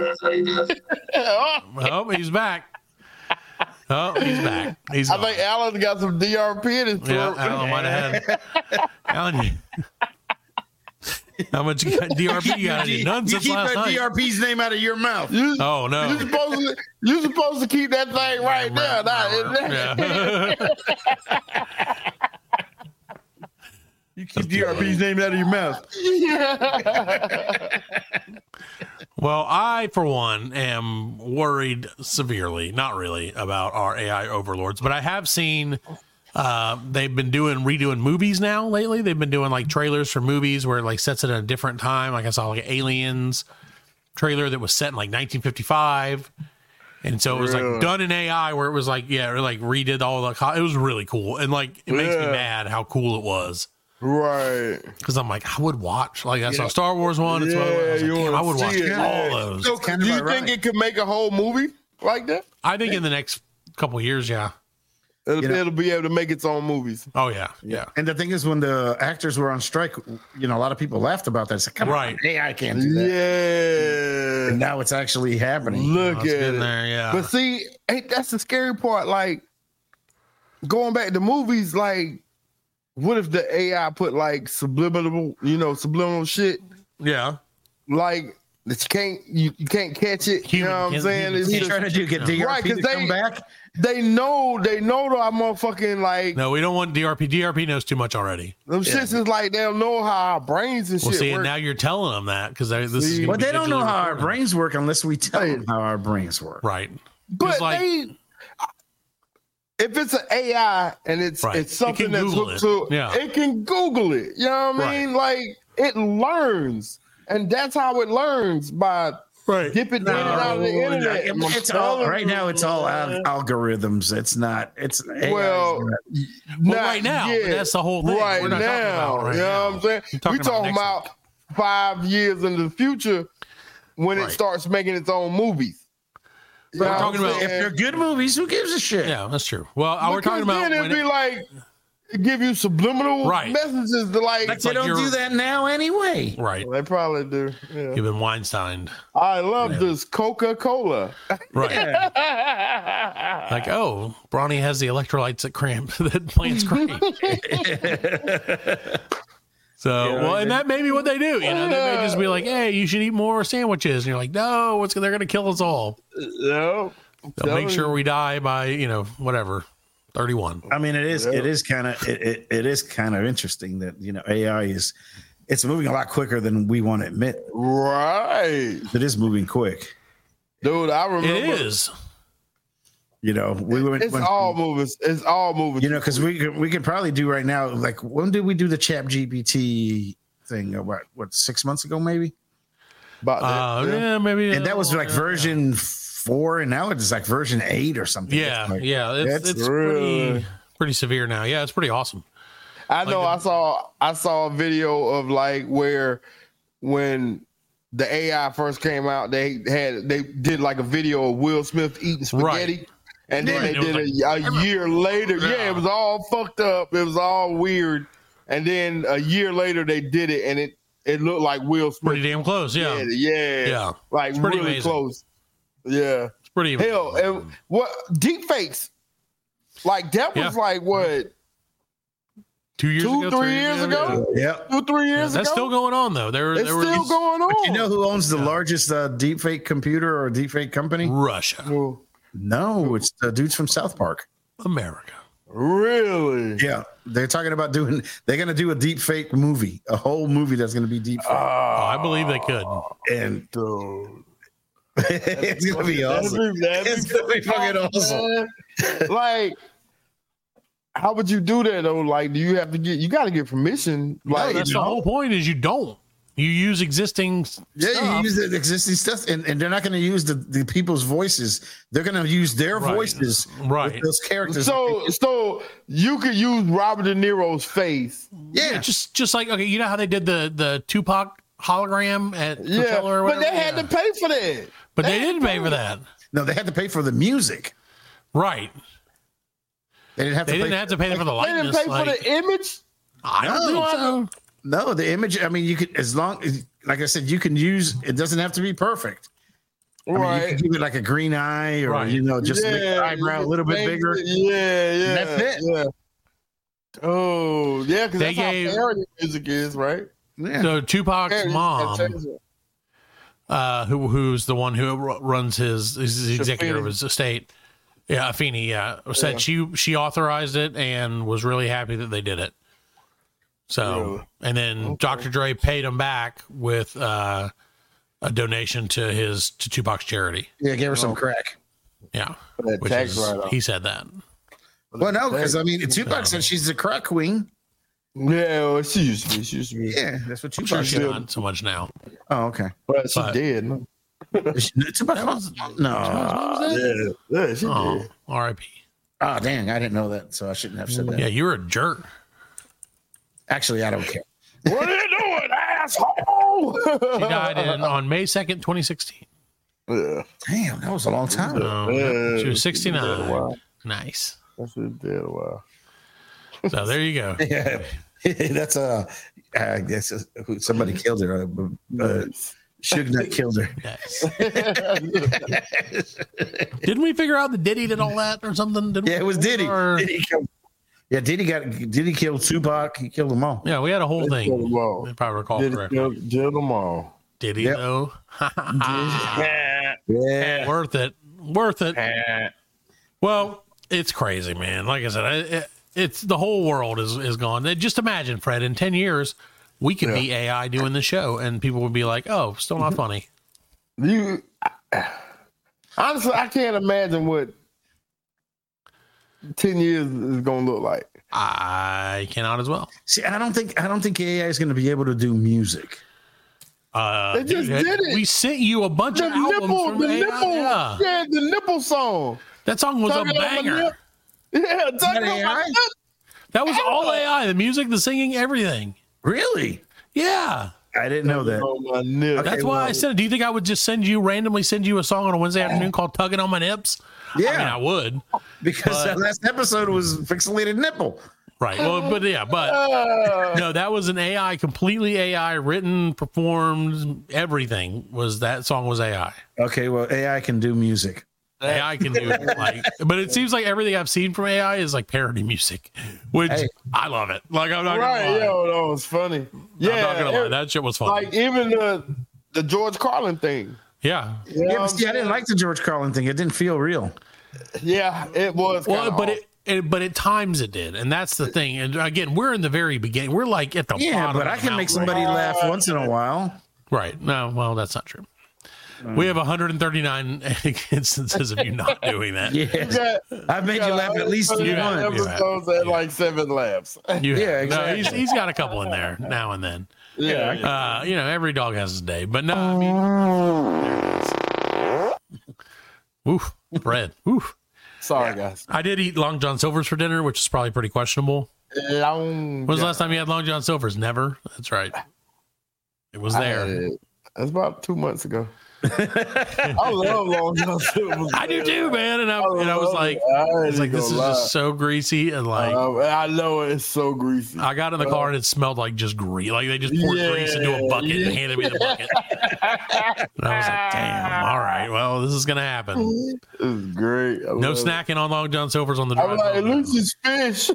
Oh, he's back. Oh, he's back. I think Alan got some DRP in his throat. Yeah, Alan might have had. Alan, how much DRP you got? None since last night. Keep that DRP's name out of your mouth. Oh no! You're supposed to keep that thing right there. You keep DRP's name out of your mouth. Well, I, for one, am worried severely, not really, about our AI overlords, but I have seen they've been redoing movies now lately. They've been doing like trailers for movies where it like sets it at a different time. Like I saw like an Aliens trailer that was set in like 1955. And so it was like done in AI where it was like, it like redid all the, it was really cool. And like, it makes me mad how cool it was. Right. Because I'm like, I would watch. Like, I saw Star Wars one. It's I would watch all those. So, do you think it could make a whole movie like that? I think in the next couple of years, yeah. It'll be able to make its own movies. Oh, yeah. Yeah. And the thing is, when the actors were on strike, a lot of people laughed about that. It's like, come on, AI can't do that. Yeah. And now it's actually happening. Look at it. There, yeah. But see, that's the scary part. Like, going back to movies, like, what if the AI put like subliminal shit? Yeah. Like that you can't catch it. You know what I'm saying? He's trying to get DRP to come back. They know that I'm motherfucking like. No, we don't want DRP. DRP knows too much already. Them shits is like they don't know how our brains and shit see, work. and now you're telling them that because this is. Well, they don't know how our brains work unless we tell them how our brains work. Right. But if it's an AI and it's something that's hooked to, it can Google it. You know what I mean? Like it learns, and that's how it learns by dipping in and out of the internet. It's all right now. It's all algorithms. It's not. It's AI. Well, right now, that's the whole thing. Right We're not now, talking about you know what I'm saying? We're talking about 5 years into the future when it starts making its own movies. We're talking about if they're good movies, who gives a shit? Yeah, that's true. Well, we're talking about then it'd be like give you subliminal messages to like they don't do that now anyway. Right. Well, they probably do. Yeah. You've been Weinsteined. I love this Coca-Cola. Right. Like, Bronny has the electrolytes that cramp that plants cramp. So, and that may be what they do. They may just be like, hey, you should eat more sandwiches. And you're like, no, they're going to kill us all. No. They'll make sure we die by, whatever, 31. I mean, it is kind of interesting that, AI it's moving a lot quicker than we want to admit. Right. It is moving quick. Dude, I remember. It is. We went. It's all moving. It's all moving. Because we could probably do right now. Like, when did we do the Chat GPT thing? What 6 months ago, maybe? About that, yeah, maybe. And that was like version 4, and now it's like version 8 or something. Yeah, like, it's really pretty severe now. Yeah, it's pretty awesome. I know. I saw a video of like where when the AI first came out, they did like a video of Will Smith eating spaghetti. Right. And then Right. they did a year later. Yeah, it was all fucked up. It was all weird. And then a year later they did it, and it looked like Will Smith. Pretty damn close. Yeah. Yeah. Like It's pretty really amazing. close. Yeah. It's pretty amazing. Hell, and what deep fakes? Like that was like what? 2 years ago, 3 years ago? Yeah. 2-3 years ago? That's still going on though. It's still going on. But you know who owns the largest deepfake computer or deepfake company? Russia. No, it's the dudes from South Park. America. Really? Yeah, they're talking about they're going to do a deepfake movie, a whole movie that's going to be deepfake. I believe they could. And it's going to be awesome. It's going to be fucking awesome. Like, how would you do that though? Like, do you have to you got to get permission? Like, That's the whole point is you don't. You use existing stuff. You use the existing stuff, and they're not going to use the people's voices. They're going to use their voices with those characters. So you could use Robert De Niro's face. Yeah, just like, okay, you know how they did the Tupac hologram at Coachella or whatever? But they had to pay for that. But they didn't pay for that. No, they had to pay for the music. Right. They didn't have to. They didn't have to pay for the They likeness. didn't pay for the image. I don't think so. No, the image. I mean, you could, as long as, like I said, you can use. It doesn't have to be perfect. I mean, you can give it like a green eye, or just make the eyebrow a little bit bigger. Yeah. That's it. Yeah. Oh, yeah, because They that's gave- how parody music is, right? Yeah. So Tupac's mom, who's the one who runs his executive of his estate, Afeni, said she authorized it and was really happy that they did it. So, and then Dr. Dre paid him back with a donation to Tupac's charity. Yeah, gave her some crack. Yeah, That which tax is, write-off. he said that. Well, no, because I mean, Tupac said she's the crack queen. Yeah, well, she used to be. Yeah, that's what Tupac She's said. not so much now. Oh, okay. But she But- dead. No. Tupac no. Yeah, she Oh, did. R.I.P. Oh, dang, I didn't know that, so I shouldn't have said that. Yeah, you were a jerk. Actually, I don't care. What are you doing, asshole? She died on May 2nd, 2016. Yeah. Damn, that was a long time ago. Yeah, She was she did a 69. while. Nice. That's what it did a while. So there you go. Yeah, that's I guess somebody killed her. Suge Knight killed her. Yes. Didn't we figure out that Diddy did all that or something? Didn't Yeah, we? it was Diddy. Or- Diddy killed Tupac. He killed them all. yeah, we had a whole thing. killed them all. If I recall Did correctly. Jill them all. Diddy, Yep. though. Yeah. Worth it. Worth it. Well, it's crazy, man. Like I said, it's the whole world is gone. Just imagine, Fred, in 10 years, we could be AI doing the show, and people would be like, "Oh, still not funny." Honestly, I can't imagine what 10 years is going to look like. I cannot as well. See, I don't think AI is going to be able to do music. They just Dude, did it. We sent you a bunch The of albums from AI. Yeah. the nipple song. That song was Tugging a on my banger. nip. Yeah, tugging on my AI? nip. That was all AI. The music, the singing, everything. Really? Yeah. I didn't know that. On my nip. That's why I said, do you think I would just randomly send you a song on a Wednesday afternoon called Tugging on My Nips? Yeah. I mean, I would. Because that last episode was pixelated nipple. Right. Well, but no, that was an AI, completely AI, written, performed, everything that song was AI. Okay, well, AI can do music. AI can do but it seems like everything I've seen from AI is like parody music, which I love it. Like, I'm not gonna lie. Yo, that was funny. Yeah, I'm not gonna lie. That shit was funny. Like even the George Carlin thing. Yeah. Yeah, but see, I didn't like the George Carlin thing. It didn't feel real. Yeah, it was. Well, but at times it did, and that's the thing. And again, we're in the very beginning. We're like at the bottom. But I can make somebody laugh once in a while. Right? No, well, that's not true. We have 139 instances of you not doing that. Yeah, I've made you laugh at least one. Episodes at like 7 laughs. Yeah, exactly. No, he's got a couple in there now and then. Yeah, every dog has his day, but no. I mean, oof, bread. Oof. Sorry, guys. I did eat Long John Silver's for dinner, which is probably pretty questionable. When was the last time you had Long John Silver's? Never. That's right. It was there. That's about 2 months ago. I love Long John Silver's. I do too, man. And I was like, this is just so greasy and like. I know it's so greasy. I got in the car and it smelled like just grease. Like they just poured grease into a bucket and handed me the bucket. And I was like, damn. All right. Well, this is gonna happen. This is great. No snacking on Long John Silver's on the drive. I'm like, at least it's fish.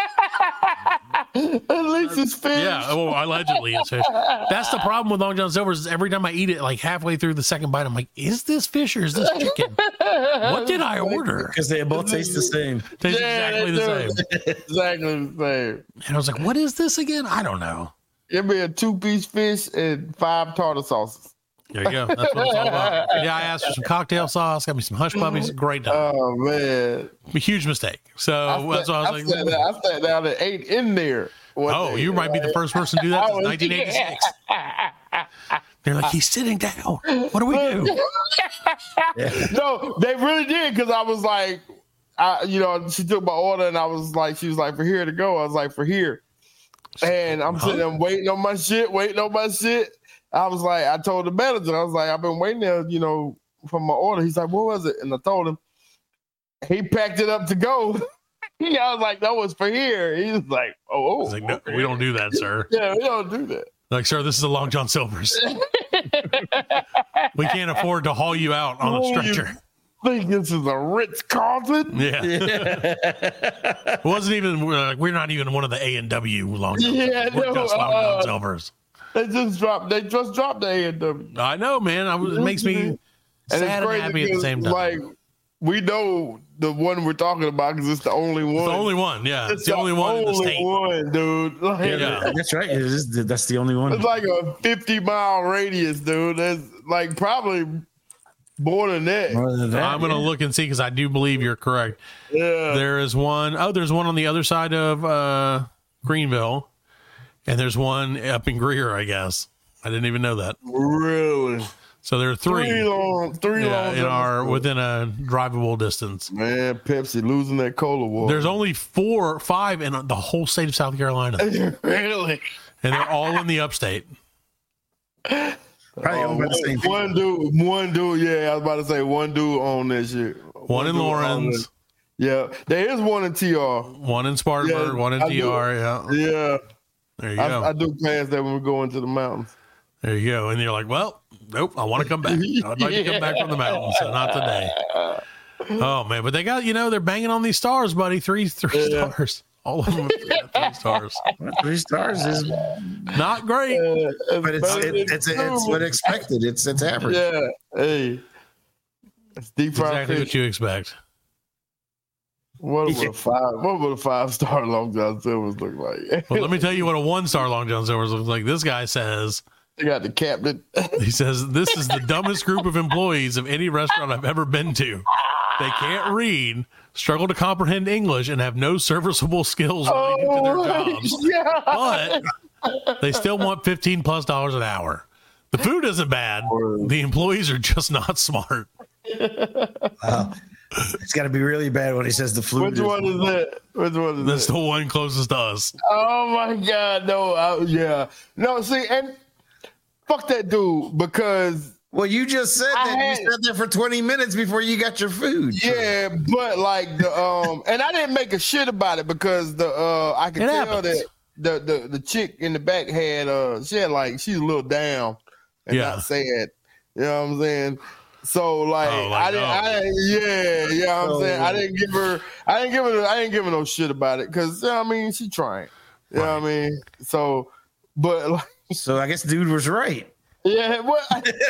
At least it's fish. Yeah, well, allegedly it's fish. That's the problem with Long John Silver's. Is every time I eat it, like halfway through the second bite, I'm like, is this fish or is this chicken? What did I order? Because they both taste the same. Taste exactly the same. Exactly the same. And I was like, what is this again? I don't know. Give me a 2-piece fish and 5 tartar sauces. There you go. That's what it's all about. Yeah, I asked for some cocktail sauce, got me some hush puppies. Great time. Oh, man. A huge mistake. So that's why I was like, I sat down and ate in there. Oh, you might be the first person to do that since 1986. They're like, he's sitting down. What do we do? No, they really did, because I was like, she took my order and she was like, for here to go. I was like, for here. And I'm sitting there waiting on my shit. I was like, I told the manager, I was like, I've been waiting there, for my order. He's like, what was it? And I told him. He packed it up to go. I was like, that was for here. He was like, oh. Like, no, we don't do that, sir. Yeah, we don't do that. Like, sir, this is a Long John Silver's. We can't afford to haul you out on a stretcher. Think this is a Ritz-Carlton? Yeah. It wasn't even, we're not even one of the A&W Long John Silver's. Yeah, we're just Long John Silver's. They just dropped the A&W. I know, man. It makes me sad and happy at the same time. Like, we know the one we're talking about because it's the only one. It's the only one, yeah. It's the only one in the state. One, dude. Like, yeah, that's right. That's the only one. It's like a 50-mile radius, dude. That's like probably more than that. I'm going to look and see because I do believe you're correct. Yeah. There is one. Oh, there's one on the other side of Greenville. And there's one up in Greer, I guess. I didn't even know that. Really? So there are three within a drivable distance. Man, Pepsi losing that cola water. There's only 4 or 5 in the whole state of South Carolina. Really? And they're all in the upstate. Probably owned by the same people. One dude. Yeah, I was about to say one dude on that shit. One in Lawrence. Yeah, there is one in TR. One in Spartanburg. One in TR. Yeah. Yeah. There you go. I do pass that when we go into the mountains. There you go. And you're like, well, nope, I want to come back. I'd like to come back from the mountains, so not today. Oh, man. But they got, they're banging on these stars, buddy. Three stars. All of them have 3 stars. 3 stars is not great. But it's what expected. It's average. Yeah. Hey. It's deep fried exactly fish. what you expect. What would a 5-star Long John Silver's look like? Well, let me tell you what a 1-star Long John Silver's looks like. This guy says, "They got the captain." He says, "This is the dumbest group of employees of any restaurant I've ever been to. They can't read, struggle to comprehend English, and have no serviceable skills related to their jobs. Yeah. But they still want $15+ an hour. The food isn't bad. The employees are just not smart." Wow. It's got to be really bad when he says the flu. Which one is that? That's the one closest to us. Oh my God, no, yeah, no. See, and fuck that dude because you just said you sat there for 20 minutes before you got your food. Yeah, but like and I didn't make a shit about it because I could tell that the chick in the back had she's a little down and not sad. You know what I'm saying? So I didn't give her no shit about it because she trying. You know what I mean? So, but so I guess dude was right. Yeah, what?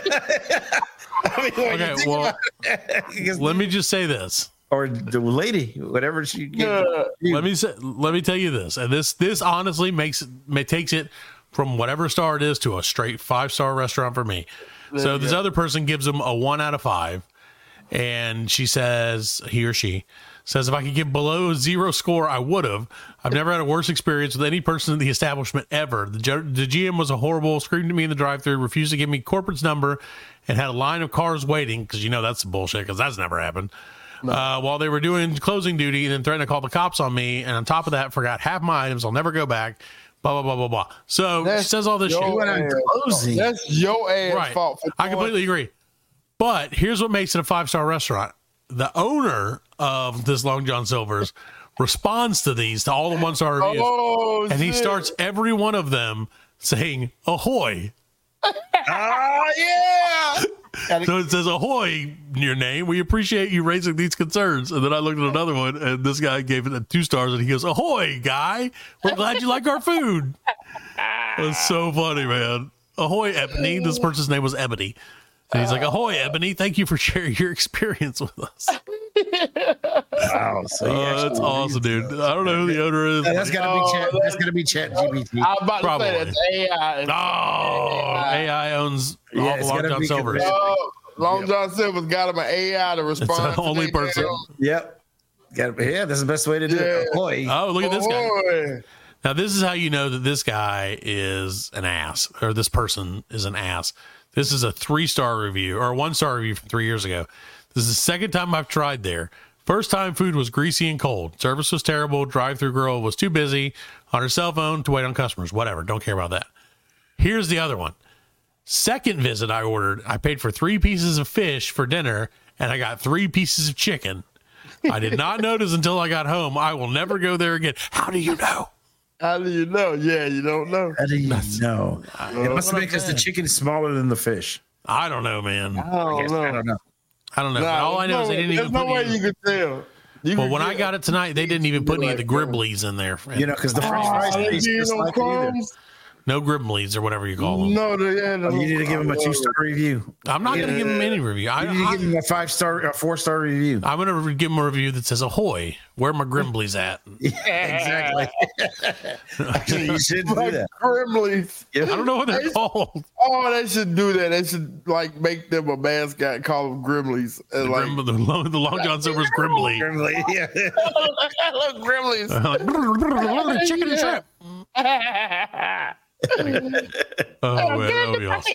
Okay, well, let me just say this. Or the lady, whatever she gets. Let me tell you this, and this honestly takes it from whatever star it is to a straight 5-star restaurant for me. So this other person gives them a 1 out of 5, and he or she says, if I could give below a 0 score, I would have. I've never had a worse experience with any person in the establishment ever. The GM was horrible, screamed at me in the drive-thru, refused to give me corporate's number, and had a line of cars waiting, because that's bullshit, because that's never happened. No. While they were doing closing duty, and then threatened to call the cops on me, and on top of that, forgot half my items. I'll never go back. Blah blah blah blah blah. So she says all this shit. That's your ass fault. I completely agree. But here's what makes it a 5-star restaurant. The owner of this Long John Silver's responds to all the 1-star reviews, and he starts every one of them saying "ahoy." Yeah. So it says "ahoy" in your name. We appreciate you raising these concerns. And then I looked at another one, and this guy gave it 2 stars, and he goes, "Ahoy, guy! We're glad you like our food." It's so funny, man. Ahoy, Ebony. This person's name was Ebony. And he's like, "Ahoy, Ebony! Thank you for sharing your experience with us." Wow, so that's awesome, dude. I don't know who the owner is. That's gotta be Chat GPT. I'm about to say that's AI. AI owns all the Long John Silver's. Long John Silver's got him an AI to respond. It's the only person. Yep. That's the best way to do it. Ahoy. Oh, look at this guy. Now, this is how you know that this guy is an ass, or this person is an ass. This is a 3-star review, or a 1-star review from 3 years ago. This is the second time I've tried there. First time, food was greasy and cold. Service was terrible. Drive-thru girl was too busy on her cell phone to wait on customers. Whatever. Don't care about that. Here's the other one. Second visit I paid for 3 pieces of fish for dinner, and I got 3 pieces of chicken. I did not notice until I got home. I will never go there again. How do you know? How do you know? Yeah, you don't know. How do you know? It must be because the chicken is smaller than the fish. I don't know, man. I don't know. But all I know is they didn't even put way you could tell. But when I got it tonight, they didn't even put any of the Gribblies in there. Because the French fries taste just like it either. No Gribblies or whatever you call them. No, you need to give them a 2-star review. I'm not going to give them any review. You need to give them a 4-star review. I'm going to give them a review that says "ahoy." Where are my Gribblies at? Exactly. Actually, you should do that. Gribblies. I don't know what they're called. Oh, they should do that. They should make them a mascot, call them Gribblies. The Long John Silver's Grimbly. Grimbly, yeah. Look, Gribblies. Chicken and shrimp. Oh, man, that would be awesome.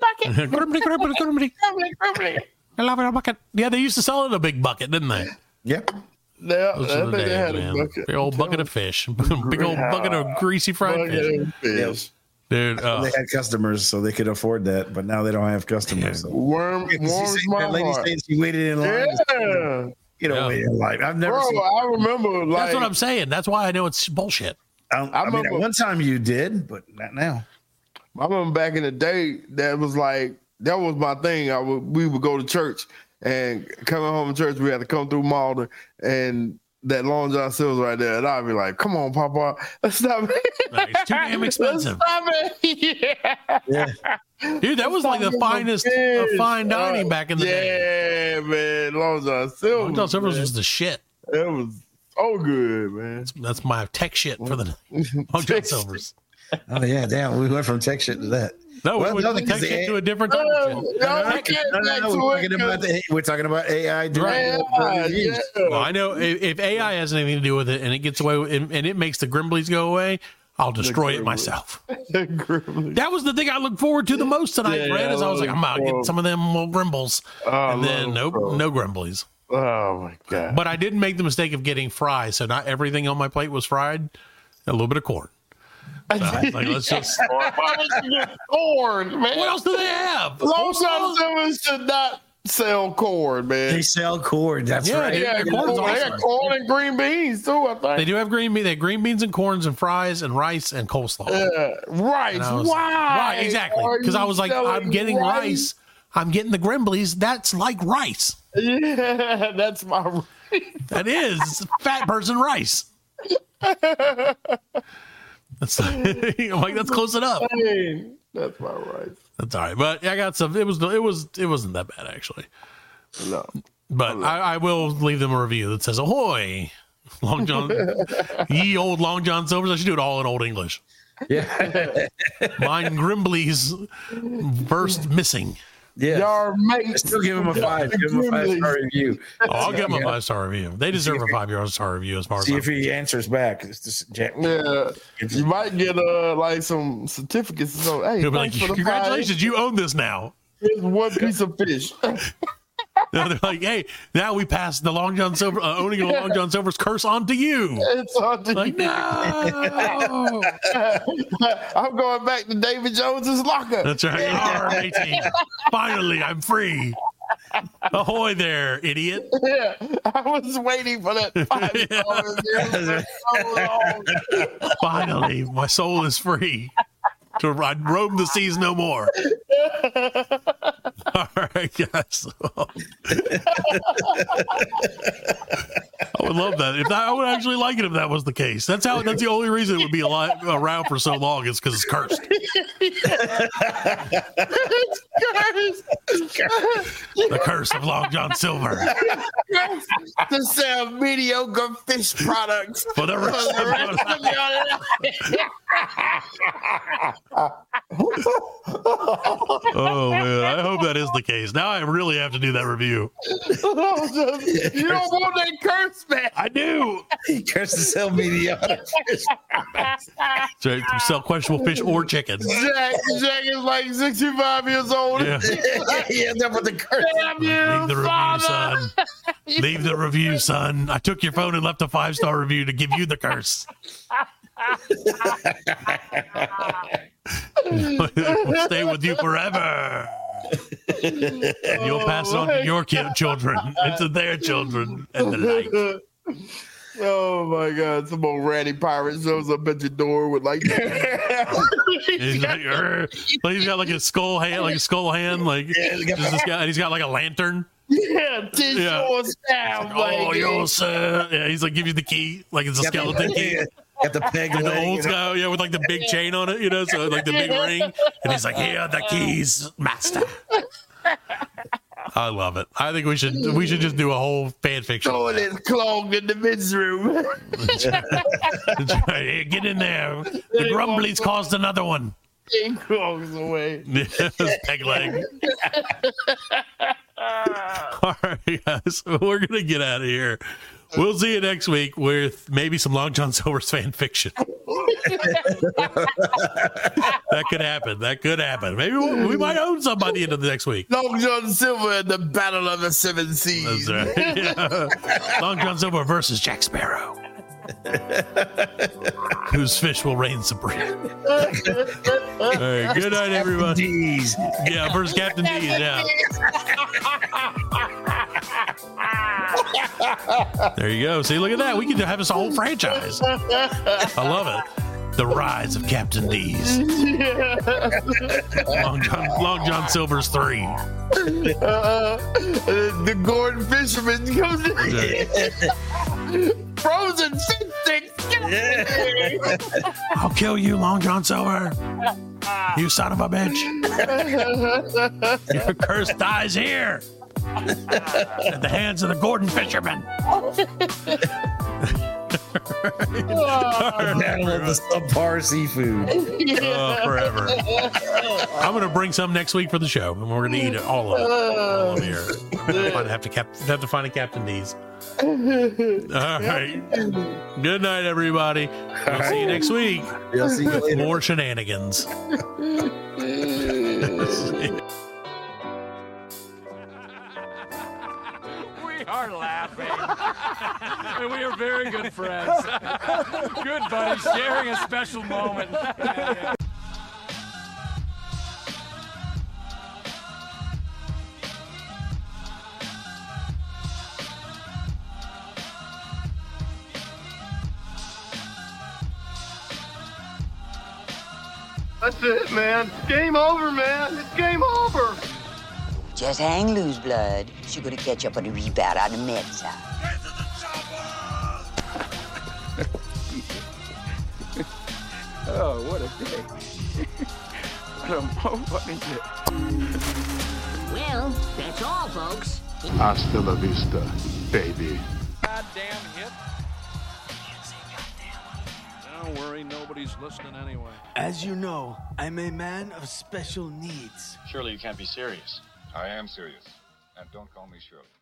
I love it, a bucket. Yeah, they used to sell it in a big bucket, didn't they? Yep. Yeah, they had a bucket. Big old bucket of fish. Big old bucket of greasy fried fish. Dude, they had customers, so they could afford that, but now they don't have customers. So. Warms my that lady heart. said she waited in line. Wait in line. I've never seen. I remember. That's what I'm saying. That's why I know it's bullshit. I mean, at one time you did, but not now. I remember back in the day, that was my thing. We would go to church, and coming home from church, we had to come through Malden, and that Long John Silver's right there, and I'd be like, "Come on, Papa, let's stop it." It's too damn expensive. Yeah. Dude, that was like the finest of fine dining back in the day. Yeah, man, Long John Silver's. Long John Silver's was the shit. It was so good, man. That's my tech shit for the Long John Silver's. Oh yeah, damn. We went from tech shit to that. No, we went from tech shit to a different type of shit. We're talking about AI. Well, I know if AI has anything to do with it and it gets away with, and it makes the Grimblies go away, I'll destroy it myself. That was the thing I looked forward to the most tonight, Brad, as I was like, I'm about to get some of them little Grimbles. And then no Grimblies. Oh my God. But I didn't make the mistake of getting fries, so not everything on my plate was fried. A little bit of corn. So let's just corn, man. What else do they have? Long John Silver's should not sell corn, man. They sell corn. That's right. They got corn and green beans too, I think. They do have green beans. They have green beans and corns and fries and rice and coleslaw. Rice. Why? Right, exactly. Because I was like, I'm getting rice. I'm getting the Grimblies. That's like rice. Yeah, that's my rice. That is fat person rice. I'm like, that's close enough. That's my rice. That's all right. But I got some. It wasn't that bad actually. No. But I will leave them a review that says, "Ahoy, Long John, ye old Long John Silvers." I should do it all in Old English. Yeah. Mine Grimbley's first missing. Yeah. Your mate. Still give him a 5. Give him a 5-star review. Oh, I'll give him a 5-star review. They deserve a 5-star review as far as see if he answers back. It's just Yeah, you might get like some certificates. So hey, he'll be like, congratulations, you own this now. Here's one piece of fish. No, they're like, hey, now we passed the Long John Silver owning a Long John Silver's curse on to you. It's on to like, you. No. I'm going back to David Jones's locker. That's right. R18. Finally, I'm free. Ahoy there, idiot. Yeah, I was waiting for that 5 stars. Finally, my soul is free to roam the seas no more. All right, guys. I would love that. I would actually like it if that was the case. That's the only reason it would be around for so long is because it's cursed. The curse of Long John Silver. To sell mediocre fish products for the rest of your life. Oh man, I hope that is the case. Now I really have to do that review. You don't want that curse, man. I do. He cursed to sell mediocre fish. So sell questionable fish or chicken. Jack is like 65 years old. Yeah. He ended up with the curse. Damn you, Leave the review, son. Leave the review, son. I took your phone and left a 5-star review to give you the curse. We'll stay with you forever. And you'll pass it on to your children and to their children and the like. Oh my God! Some old ratty pirate shows up at your door with like. He's got like a skull hand, like this guy, and he's got like a lantern. Yeah, your staff. Oh, yo, sir. Yeah, he's like, give you the key, like it's a skeleton key. Got the peg and the old guy, yeah, with like the big chain on it, so like the big ring, and he's like, "Here are the keys, master." I love it. I think we should just do a whole fan fiction. Oh, it's clogged in the men's room. That's right. Hey, get in there. The Grumblies caused another one. It clogs away. Peg leg. All right, guys, we're gonna get out of here. We'll see you next week with maybe some Long John Silver's fan fiction. That could happen. Maybe we might own some by the end of the next week. Long John Silver and the Battle of the Seven Seas. That's right. Yeah. Long John Silver versus Jack Sparrow. Whose fish will reign supreme. All right, good night, everyone. D's. Yeah, versus Captain D's, yeah. There you go. See, look at that. We can have this whole franchise. I love it. The Rise of Captain D's. Long John Silver's 3. The Gordon Fisherman comes in. Frozen fish sticks. I'll kill you, Long John Silver. You son of a bitch. Your curse dies here. At the hands of the Gordon Fisherman. Battle of the subpar seafood. Forever. I'm going to bring some next week for the show, and we're going to eat it all of here. Have to find a Captain D's. All right. Good night, everybody. We'll see you next week. We'll see you later. More shenanigans. We are laughing. And we are very good friends. Good buddies sharing a special moment. That's it, man. Game over, man. It's game over. Just hang loose, blood. She's gonna catch up on the rebound on the med side. Oh, what a day. What is it? Well, that's all, folks. Hasta la vista, baby. Goddamn hip. Don't worry, nobody's listening anyway. As you know, I'm a man of special needs. Surely you can't be serious. I am serious. And don't call me Shirley.